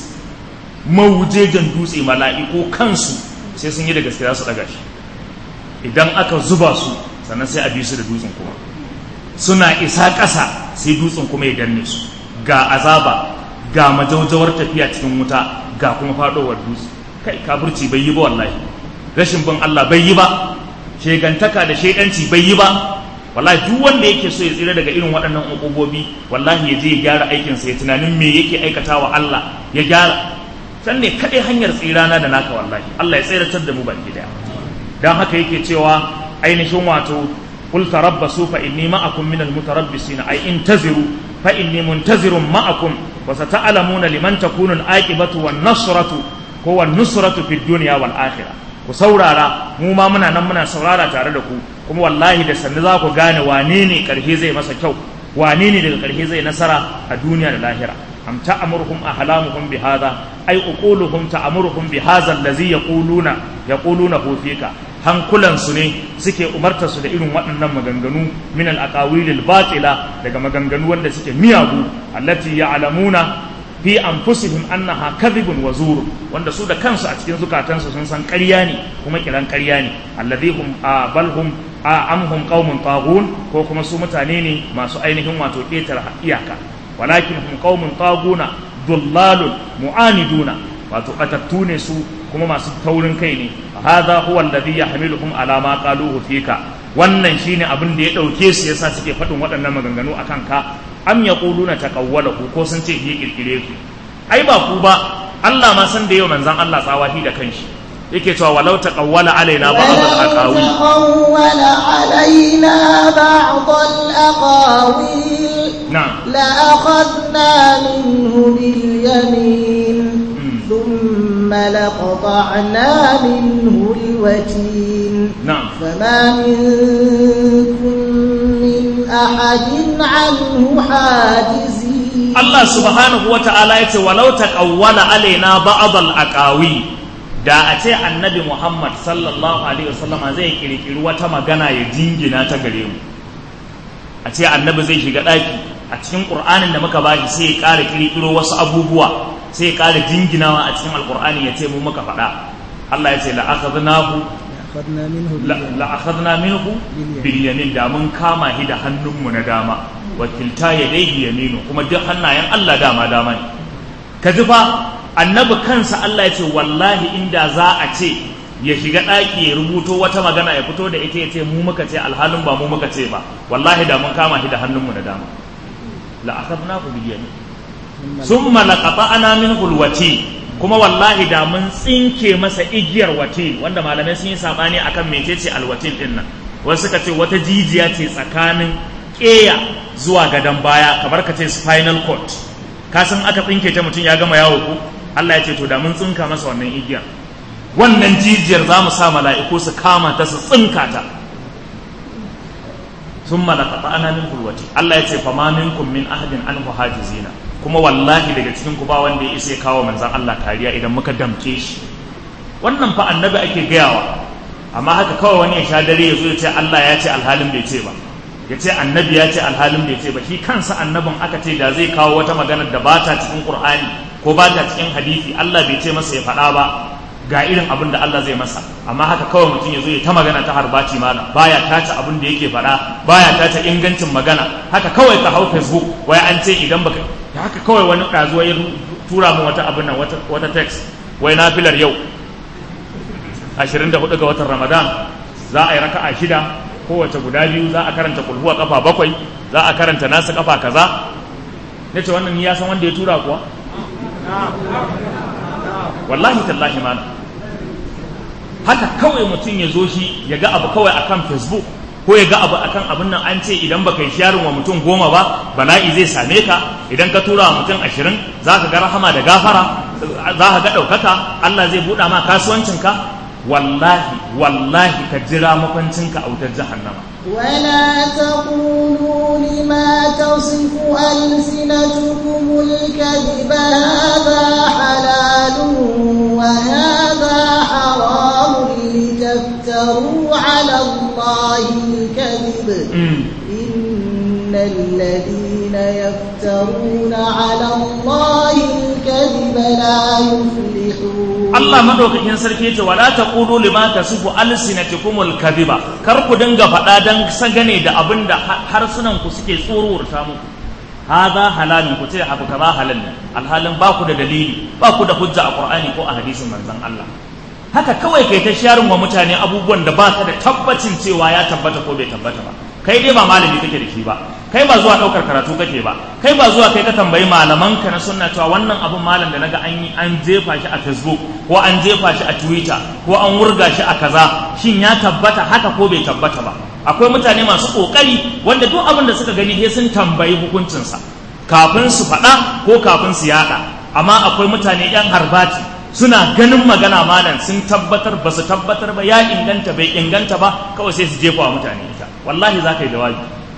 dutse mala'iku kansu sai sun yi da gaske za su daga shi, idan aka zuba su sannan sai a bi su da dutsen kuma suna isa ƙasa sai dutsen kuma ya danne su, ga azaba ga majaujawar tafiya cikin wuta ga kuma faɗowar dutse. Kai kafirci bai yi ba wallahi, rashin bin Allah bai yi ba, shegantaka da shedanci bai yi ba wallahi. Duk wanda yake so ya tsira daga irin waɗannan ukubobi wallahi ya je ya gyara aikinsa, ya tunanin me yake aikatawa Allah ya gyara, san ne kaɗai hanyar tsirana da naka wallahi. Allah ya tsiratar da mu baki daya. Dan haka yake cewa ainihin wato قل تربصوا فإني معكم من المتربصين أي انتظروا فإني منتظر معكم وستعلمون لمن تكون العاقبة والنصرة هو النصرة في الدنيا والآخرة. ku saurara, mu ma muna nan muna saurara tare da ku, kuma wallahi da sannu za ku gane wane ne ƙarshe zai masa kyau, wane ne daga ƙarshe zai nasara a duniya da lahira. am ta'muruhum ahlamuhum bihadha ay uquluhum ta'muruhum bihadha allazi yaquluna fika, hankulansu ne suke umarta su da irin waɗannan maganganu min al-aqawilil batila, daga maganganu wanda suke miyagu, allati ya'lamuna fi anfusihim annaha kadhibun wa zur, wanda su da kansu a cikin zukatansu sun san ƙarya ne kuma kiran ƙarya ne. alladhi hum balhum amhum qaumun taghun, ko kuma su mutane ne masu ainihin wato ƙetar iyaka. walakin hum qaumun taghuna dullalun mu'aniduna, wato batattu ne su kuma masu taurin kai ne. hadha huwa alladhi yahmiluhum ala ma qaluhu fika, wannan shine abin da ya dauke su yasa suke faɗin waɗannan maganganu akan ka. am yaquluna taqawwalahu, ko sun ce ya kirkire ku. ai ba ku ba, Allah ma san da yau manzon Allah tsawahi da kanshi yake cewa walau taqawwala alaina ba'd al-aqawil, taqawwala alaina ba'd al-aqawil la akhadna minhu bil yamin ثم لقطعنا منه الوتين فما منكم من أحد عنه حاجزين. الله سبحانه وتعالى يقول ولو تقول علينا بعض الأقاويل، da a ce annabi Muhammad sallallahu alaihi wasallama zai kirkiri wata magana ya jingina ta gare mu, a ce annabi zai shiga ɗaki a cikin ƙur'anin da muka bashi sai ya ƙara kirkiro wasu abubuwa, sai ya ƙara jinginawa a cikin alƙur'ani ya ce mu muka faɗa. Allah ya ce la'akhadna minhu bil yamin, da mun kama shi da hannunmu na dama, wakilta yadayhi yaminu, kuma duk hannayen Allah dama ne. Ka ji fa annabi kansa Allah ya ce wallahi inda za a ce ya shiga ɗaki ya rubuto wata magana ya fito da ita ya ce mu muka ce, alhalin ba mu muka ce ba, wallahi da mun kama shi da hannunmu na dama. la'akhadnahu bil yamin summa laqata'na minhu al-wati, kuma wallahi da mun tsinke masa igiyar wati, wanda malamai sun yi sabani akan mecece alwatin din nan. Wasu suka ce wata jijiya ce tsakanin ƙeya zuwa gadon baya, kamar ka ce spinal cord, ka san aka tsinke ta mutum ya gama yawo ko. Allah ya ce to da mun tsinka masa wannan igiyar, wannan jijiyar za mu sa mala'iku su kama ta su tsinka ta. thumma laqata'na minhu alwati, Allah ya ce fa ma minkum min ahadin anhu hajizina, kuma wallahi daga cikin ku ba wanda ya isa kawo manzon Allah kariya idan muka damke shi. Wannan fa annabi ake gayawa, amma haka kawai wani ya sha dare ya zo ya ce Allah ya ce alhalin bai ce ba, ya ce annabi ya ce alhalin bai ce ba. Shi kansa annabin aka ce da zai kawo wata maganar da ba ta cikin Qur'ani ko ba ta cikin hadisi, Allah bai ce masa ya faɗa ba ga irin abin da Allah zai masa, amma haka kawai mutum ya zo ya ta magana ta harbaci malam, baya tace abin da yake faɗa, baya tace ingancin magana, haka kawai ka hau Facebook wai an ce idan baka, haka kawai wani ɗazuwa ya tura min wata abin nan, wata text wai nafilar yau 24 ga watan Ramadan za a yi raka'a 6 kowace guda biyu, za a karanta kulhuwa kafa 7, za a karanta nasu kafa kaza. Nace wannan ni ya san wanda ya tura kuwa? Wallahi tallahi mana, haka kawai mutum ya zo shi ya ga abu kawai akan Facebook ko ya ga abu akan abin nan an ce idan baka yi sharing wa mutum 10 ba bala'i zai same ka, idan ka tura wa mutum 20 za ka ga rahama da gafara, za ka ga ɗaukaka, Allah zai buɗa ma kasuwancinka. wallahi ka jira makwancinka a wutar jahannama. ولا تقولوا لما تصف ألسنتكم الكذب هذا حلال وهذا حرام لتفتروا على الله الكذب إن الذين يفترون على الله الكذب لا يفلحون. Allah madaukakin sarki yace wala taqulu lima tasifu alsinatukumul kadhiba, kar ku dinga faɗa dan sagane da abinda harsunan ku suke tsururta muku. Hadha halalun, ku ce abu kaza halal ne, alhalin ba ku da dalili, ba ku da hujja a Qur'ani ko a hadisin manzon Allah. Haka kawai kai ta sharing wa mutane abubuwan da ba ka da tabbacin cewa ya tabbata ko bai tabbata ba. Kai dai ba malami kake da shi ba, kai ba zuwa ɗaukar karatu kake ba, kai ba zuwa kai ka tambayi malamanka na sunna cewa wannan abun malam da naga an jefa shi a Facebook ko an jefa shi a Twitter ko an wurga shi a kaza, shin ya tabbata haka ko bai tabbata ba. Akwai mutane masu kokari wanda duk abin da suka gani sai sun tambayi hukuncinsa kafin su faɗa ko kafin su yaɗa, amma akwai mutane yan harbati suna ganin magana malam sun tabbatar ba su tabbatar ba, ya inganta bai inganta ba, kawai sai su jefa wa mutane ita. Wallahi za ka yi jawabi,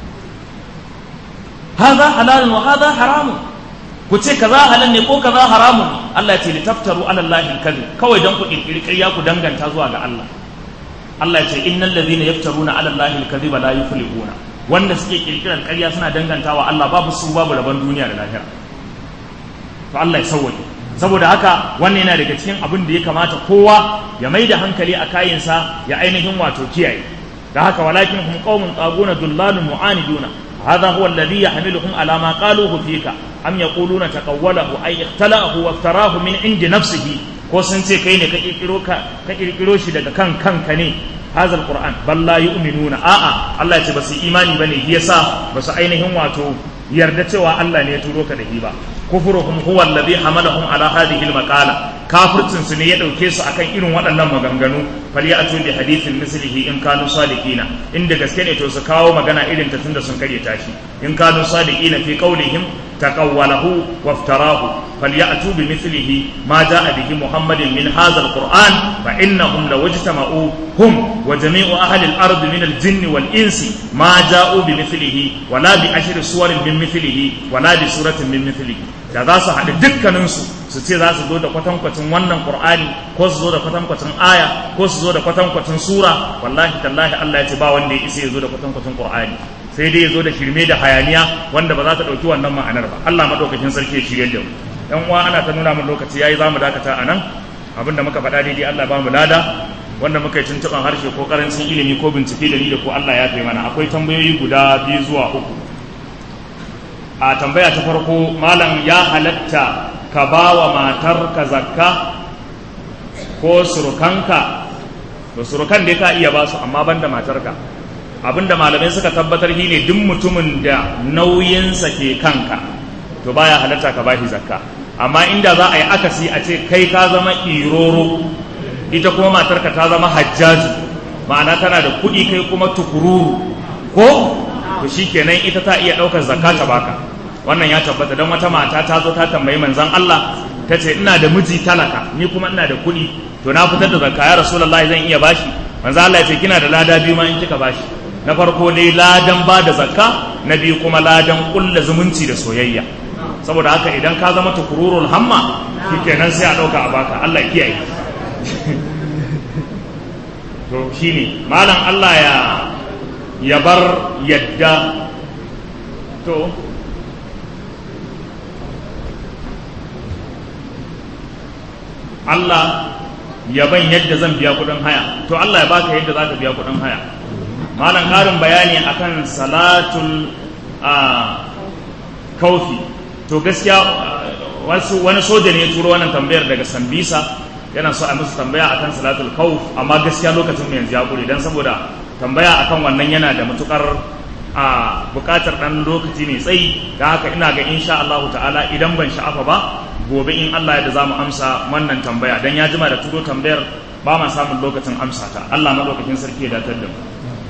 haza halalun wa haza haramun, ku ce kaza halal ne ko kaza haramun ne. Allah ya ce litaftaru ala Allahi al-kadhib, kawai dan ku kirkiri ƙarya ku danganta zuwa ga Allah. Allah ya ce innal ladhina yaftaruna ala Allahi al-kadhiba la yuflihuna, wanda suke kirkiran ƙarya suna dangantawa Allah babu su babu rabon duniya da lahira. To Allah ya sauwaje. Saboda haka wannan yana daga cikin abin da ya kamata kowa ya mai da hankali a kayansa ya ainihin wato kiyaye. Da haka walakin hum qaumun taguna dullalun mu'aniduna, hadha huwa alladhi yahmiluhum ala ma qaluhu fika am yaquluna taqawwalahu ay ikhtala'ahu wa iftarahu min indi nafsihi, ko sun ce kai ne ka kirkiro shi daga kanka ne. hadha alquran bal la yu'minuna, a'a Allah ya ce basu imani bane, yasa basu ainihin wato yarda cewa Allah ne ya turo ka da ba. kufruhum huwa alladhi hamalahum ala hadhihi almaqala, kafircin su ne ya dauke su akan irin waɗannan maganganu. falyatu bi hadithin mislihi in kanu sadiqina, inda gaske ne to su kawo magana irin ta tunda sun kare tashi. in kanu sadiqina fi qawlihim taqawwalahu waftarahu falyatu bi mithlihi ma jaa bihi muhammadin min hadha alquran fa innahum lawajtama'u hum wa jami'u ahli al-ard min al-jinn wal-insi ma ja'u bi mithlihi wala bi ashri suwarin min mithlihi wala bi suratin min mithlihi. da za su haɗu dukkaninsu su ce za su zo da kwatankwacin wannan Qur'ani, ko su zo da kwatankwacin aya, ko su zo da kwatankwacin sura, wallahi tallahi Allah ya ce ba wanda ya isa ya zo da kwatankwacin Qur'ani, sai dai ya zo da shirme da hayaniya wanda ba za ta ɗauki wannan ma'anar ba. Allah madaukakin sarki ya shirye da mu. Ɗan uwa ana ta nuna mun lokaci yayi, za mu dakata a nan. Abinda muka faɗa daidai Allah ba mu lada, wanda muka yi tuntuɓan harshe ko karancin ilimi ko bincike da ni da ko Allah ya fi mana. Akwai tambayoyi guda 2 zuwa 3. A tambaya ta farko, malam ya halatta ka ba wa matarka zakka ko surukanka? To surukan dai ka iya ba su, amma banda matarka. Abinda malamai suka tabbatar shi ne duk mutumin da nauyinsa ke kanka to baya halatta ka bashi zakka. Amma inda za a yi akasi a ce kai ka zama iroro, ita kuma matarka ta zama hajjaji, ma'ana tana da kuɗi kai kuma tukururu, ko to shikenan ita ta iya ɗaukar zakka ta baka. Wannan ya tabbata, don wata mata ta zo ta tambayi manzon Allah, ta ce ina da miji talaka, ni kuma ina da kuɗi, to na fitar da zakka ya rasulullahi zan iya bashi? Manzon Allah ya ce kina da lada 2 ma in kika bashi. Na farko dai ladan ba da zakka, na biyu kuma ladan kulla zumunci da soyayya. Saboda haka idan ka zama tukururul hamma, shikenan sai a ɗauka a baka. Allah kiyaye. to shine malam Allah ya ya bar yadda to Allah ya ban yadda zan biya kudin haya, to Allah ya baka yadda za ka biya kudin haya. Malam ƙarin bayani akan salatul kaufi. To gaskiya wani soja ne ya turo wannan tambayar daga Sambisa, yana so a musu tambaya akan salatul kauf, amma gaskiya lokacin mu yanzu ya kure, dan saboda tambaya akan wannan yana da matukar bukatar dan lokaci mai tsayi, da haka ina ga insha Allah ta'ala idan ban sha'afa ba gobe in Allah ya da zamu amsa wannan tambaya, dan ya jima da turo tambayar ba ma samun lokacin amsa ta. Allah madaukakin sarki ya datar da mu.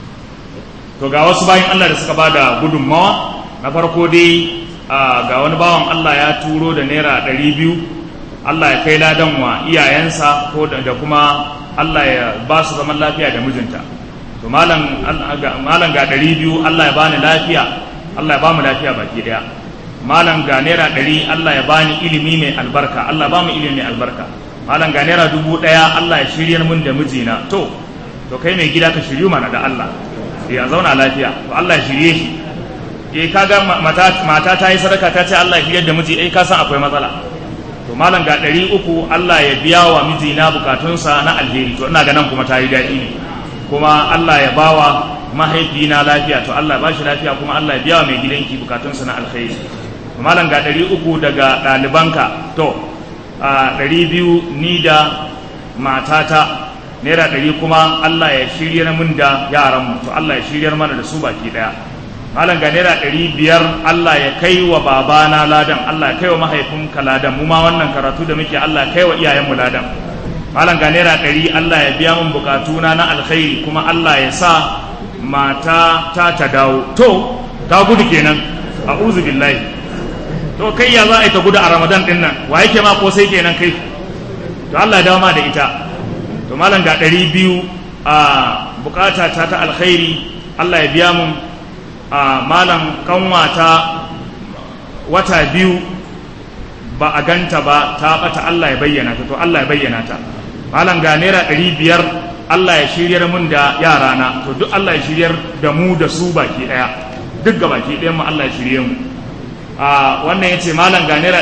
To ga wasu bayan Allah da suka bada gudunmawa. Na farko dai ga wani bawan Allah ya turo da naira 200, Allah ya kai ladan wa iyayensa ko da kuma Allah ya ba su zaman lafiya da mijinta. To malam ga 200, Allah ya bani lafiya, Allah ya ba mu lafiya baki daya. Malam ga naira 100, Allah ya bani ilimi mai albarka, Allah ba mu ilimi mai albarka. Malam ga naira 1000, Allah ya shiryar mun da mijina. To kai mai gida ka shiryu mana da Allah, ya zauna lafiya, to Allah ya shirye shi. Kaga mata ta yi sadaka ta ce Allah ya shiryar da miji, ka san akwai matsala. To malam ga 300, Allah ya biya wa mijina bukatunsa na alheri. To ina ga nan kuma ta yi daɗi ne, kuma Allah ya bawa mahaifina lafiya, to Allah ya ba shi lafiya, kuma Allah ya biya wa mai gidanki bukatunsa na alheri. Malam ga 300 daga ɗalibanka. To 200 ni da matata, naira 100 kuma Allah ya shiryar mun da yaranmu, to Allah ya shiryar mana da su baki daya. Malam ga naira 500, Allah ya kai wa babana ladan, Allah ya kai wa mahaifinka ladan, mu ma wannan karatu da muke Allah ya kai wa iyayenmu ladan. Malam ga naira 100, Allah ya biya mun bukatuna na alkhairi, kuma Allah ya sa mata ta dawo. To ta gudu kenan, a'udhu billahi. To kai ya za a yi ta gudu a Ramadan din nan, wa yake ma ko sai kenan kai? To Allah ya dawo ma da ita. To malam ga 200 bukata ta alkhairi, Allah ya biya mun. Malam kanwata wata 2 ba a ganta ba, ta bata, Allah ya bayyana ta, to Allah ya bayyana ta. Malam ga naira 500, Allah ya shiryar mun da yarana, to duk Allah ya shiryar da mu da su baki daya, duk ga baki ɗayan mu Allah ya shirye mu. Wannan yace malam ga naira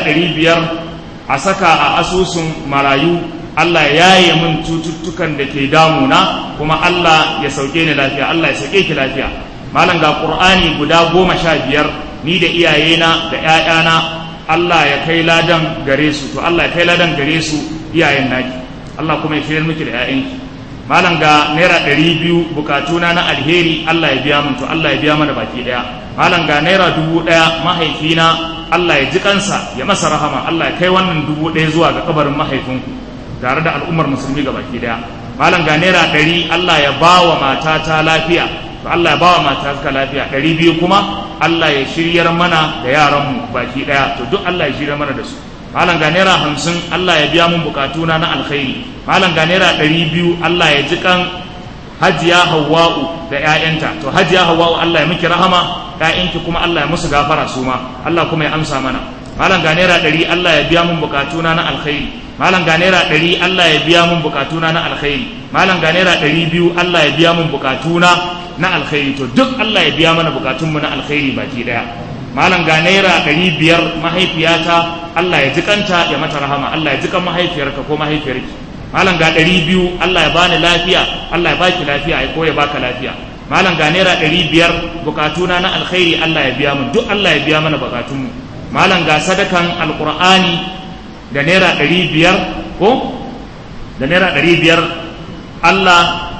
500 a saka a asusun marayu, Allah ya yaye min cututtukan da ke damuna, kuma Allah ya sauke ni lafiya, Allah ya sauke ki lafiya. Malam ga Qur'ani guda 15, ni da iyayena da ƴaƴana, Allah ya kai ladan gare su, to Allah ya kai ladan gare su iyayen naki, Allah kuma ya shirye miki da ƴaƴanki. Malam ga naira 200 bukatuna na alheri, Allah ya biya min, to Allah ya biya mana baki daya. Malam ga naira 1000, mahaifina Allah ya ji kansa ya masa rahama, Allah ya kai wannan 1000 zuwa ga kabarin mahaifinku tare da al'ummar musulmi ga baki daya. Malam ga naira 100, Allah ya bawa matata lafiya, to Allah ya bawa matata lafiya. 200 kuma Allah ya shiryar mana da yaranmu baki daya, to duk Allah ya shiryar mana da su. Malam ga naira 50, Allah ya biya mun bukatuna na alkhairi. Malam ga naira 200, Allah ya ji kan Hajiya Hawwa'u da ƴaƴanta, to Hajiya Hawwa'u Allah ya miki rahama, ƴaƴanki kuma Allah ya musu gafara su ma, Allah kuma ya amsa mana. Malam ga naira 100, Allah ya biya mun bukatuna na alkhairi. Malam ga naira 100, Allah ya biya mun bukatuna na alkhairi. Malam ga naira 200, Allah ya biya mun bukatuna na alkhairi, to duk Allah ya biya mana bukatunmu na alkhairi baki daya. Malam ga naira 500, mahaifiyata Allah ya jikanta ya mata rahama, Allah ya jikan mahaifiyarka ko mahaifiyarki. Malam ga 200, Allah ya bani lafiya, Allah ya baki lafiya ko ya baka lafiya. Malam ga naira 500, bukatuna na alkhairi Allah ya biya mun, duk Allah ya biya mana bukatunmu. Malam ga sadakan alqur'ani da naira 500 ko da naira 500, Allah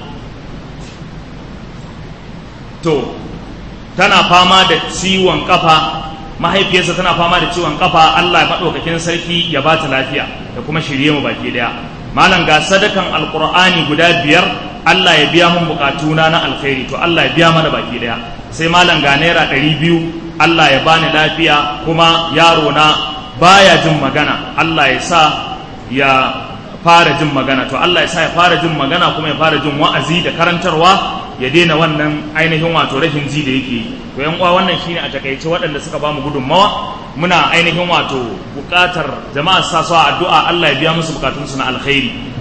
to tana fama da ciwon kafa, mahaifiyarsa tana fama da ciwon kafa, Allah ya madaukakin sarki ya bata lafiya da kuma shirye mu baki daya. Malam ga sadakan alqur'ani guda 5, Allah ya biya mun bukatuna na alkhairi, to Allah ya biya mana baki daya. Sai malam ga naira 200, Allah ya bani lafiya, kuma yaro na baya jin magana, Allah ya sa ya fara jin magana, to Allah ya sa ya fara jin magana, kuma ya fara jin wa'azi da karantarwa, ya daina wannan ainihin wato rashin ji da yake yi. To yan uwa, wannan shine a takaice waɗanda suka bamu gudunmawa. Muna ainihin wato buƙatar jama'a sa su addu'a, Allah ya biya musu bukatunsu na alkhairi.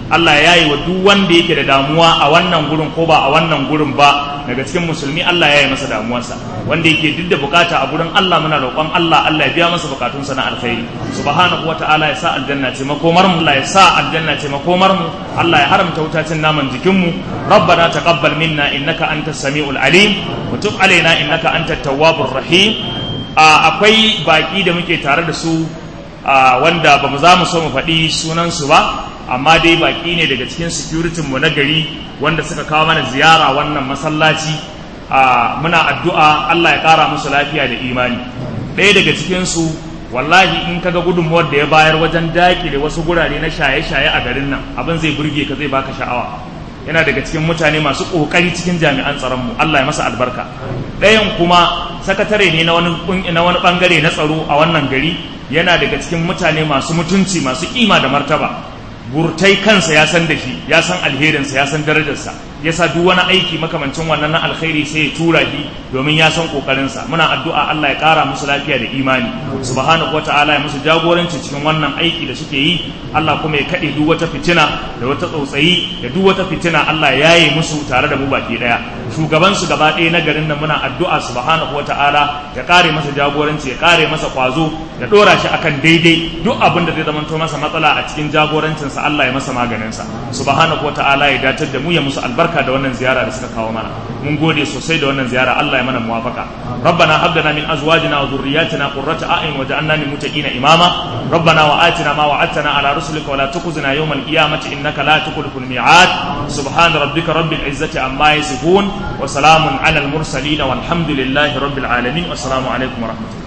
Allah ya yi wa duk wanda yake da damuwa a wannan gurin ko ba a wannan gurin ba daga cikin musulmi, Allah ya yi masa damuwarsa. Wanda yake duk da bukata a gurin Allah, muna roƙon Allah ya biya masa bukatunsa na alkhairi. Subhanahu wata'ala ya sa aljanna ce makomar mu, Allah ya sa aljanna ce makomar mu, Allah ya haramta wutacin naman jikin mu. Rabbana taqabbal minna innaka antas samiul alim wa tub alaina innaka antat tawwabur rahim. Akwai baki da muke tare da su wanda ba mu za mu so mu faɗi sunansu ba, amma dai baki ne daga cikin security mu na gari wanda suka kawo mana ziyara wannan masallaci. Muna addu'a Allah ya ƙara musu lafiya da imani. Ɗaya daga cikinsu wallahi in kaga gudunmuwar da ya bayar wajen daƙile wasu gurare na shaye-shaye a garin nan, abin zai burge ka, zai baka sha'awa. Yana daga cikin mutane masu ƙoƙari cikin jami'an tsaronmu, Allah ya masa albarka. Ɗayan kuma sakatare ne na wani ɓangare na tsaro a wannan gari, yana daga cikin mutane masu mutunci, masu ƙima da martaba. Burtai kansa ya san da shi, ya san alherinsa, ya san darajarsa, yasa duk wani aiki makamancin wannan na alkhairi sai ya tura shi domin ya san kokarinsa. Muna addu'a Allah ya ƙara musu lafiya da imani, subhanahu wata'ala ya musu jagoranci cikin wannan aiki da suke yi. Allah kuma ya kaɗe duk wata fitina da wata tsautsayi da duk wata fitina, Allah ya yaye musu tare da mu baki ɗaya. Shugabansu gaba ɗaya na garin nan muna addu'a subhanahu wata'ala ya ƙare masa jagoranci, ya ƙare masa ƙwazo, ya ɗora shi akan daidai. Duk abin da zai zamanto masa matsala a cikin jagorancinsa, Allah ya masa maganinsa. Subhanahu wata'ala ya datar da mu, ya musu albarka da wannan ziyara da suka kawo mana. Mun gode sosai da wannan ziyara, Allah ya mana muwafaka. Rabbana hab lana min azwajina wa dhurriyyatina qurrata a'yun waj'alna lil muttaqina imama. Rabbana wa atina ma wa'adtana ala rusulika wa la tukhzina yawmal qiyamati innaka la tukhliful mi'ad. Subhana rabbika rabbil izzati amma yasifun wa salamun ala al mursalin walhamdulillahi rabbil alamin. Wassalamu alaikum wa rahmatullahi.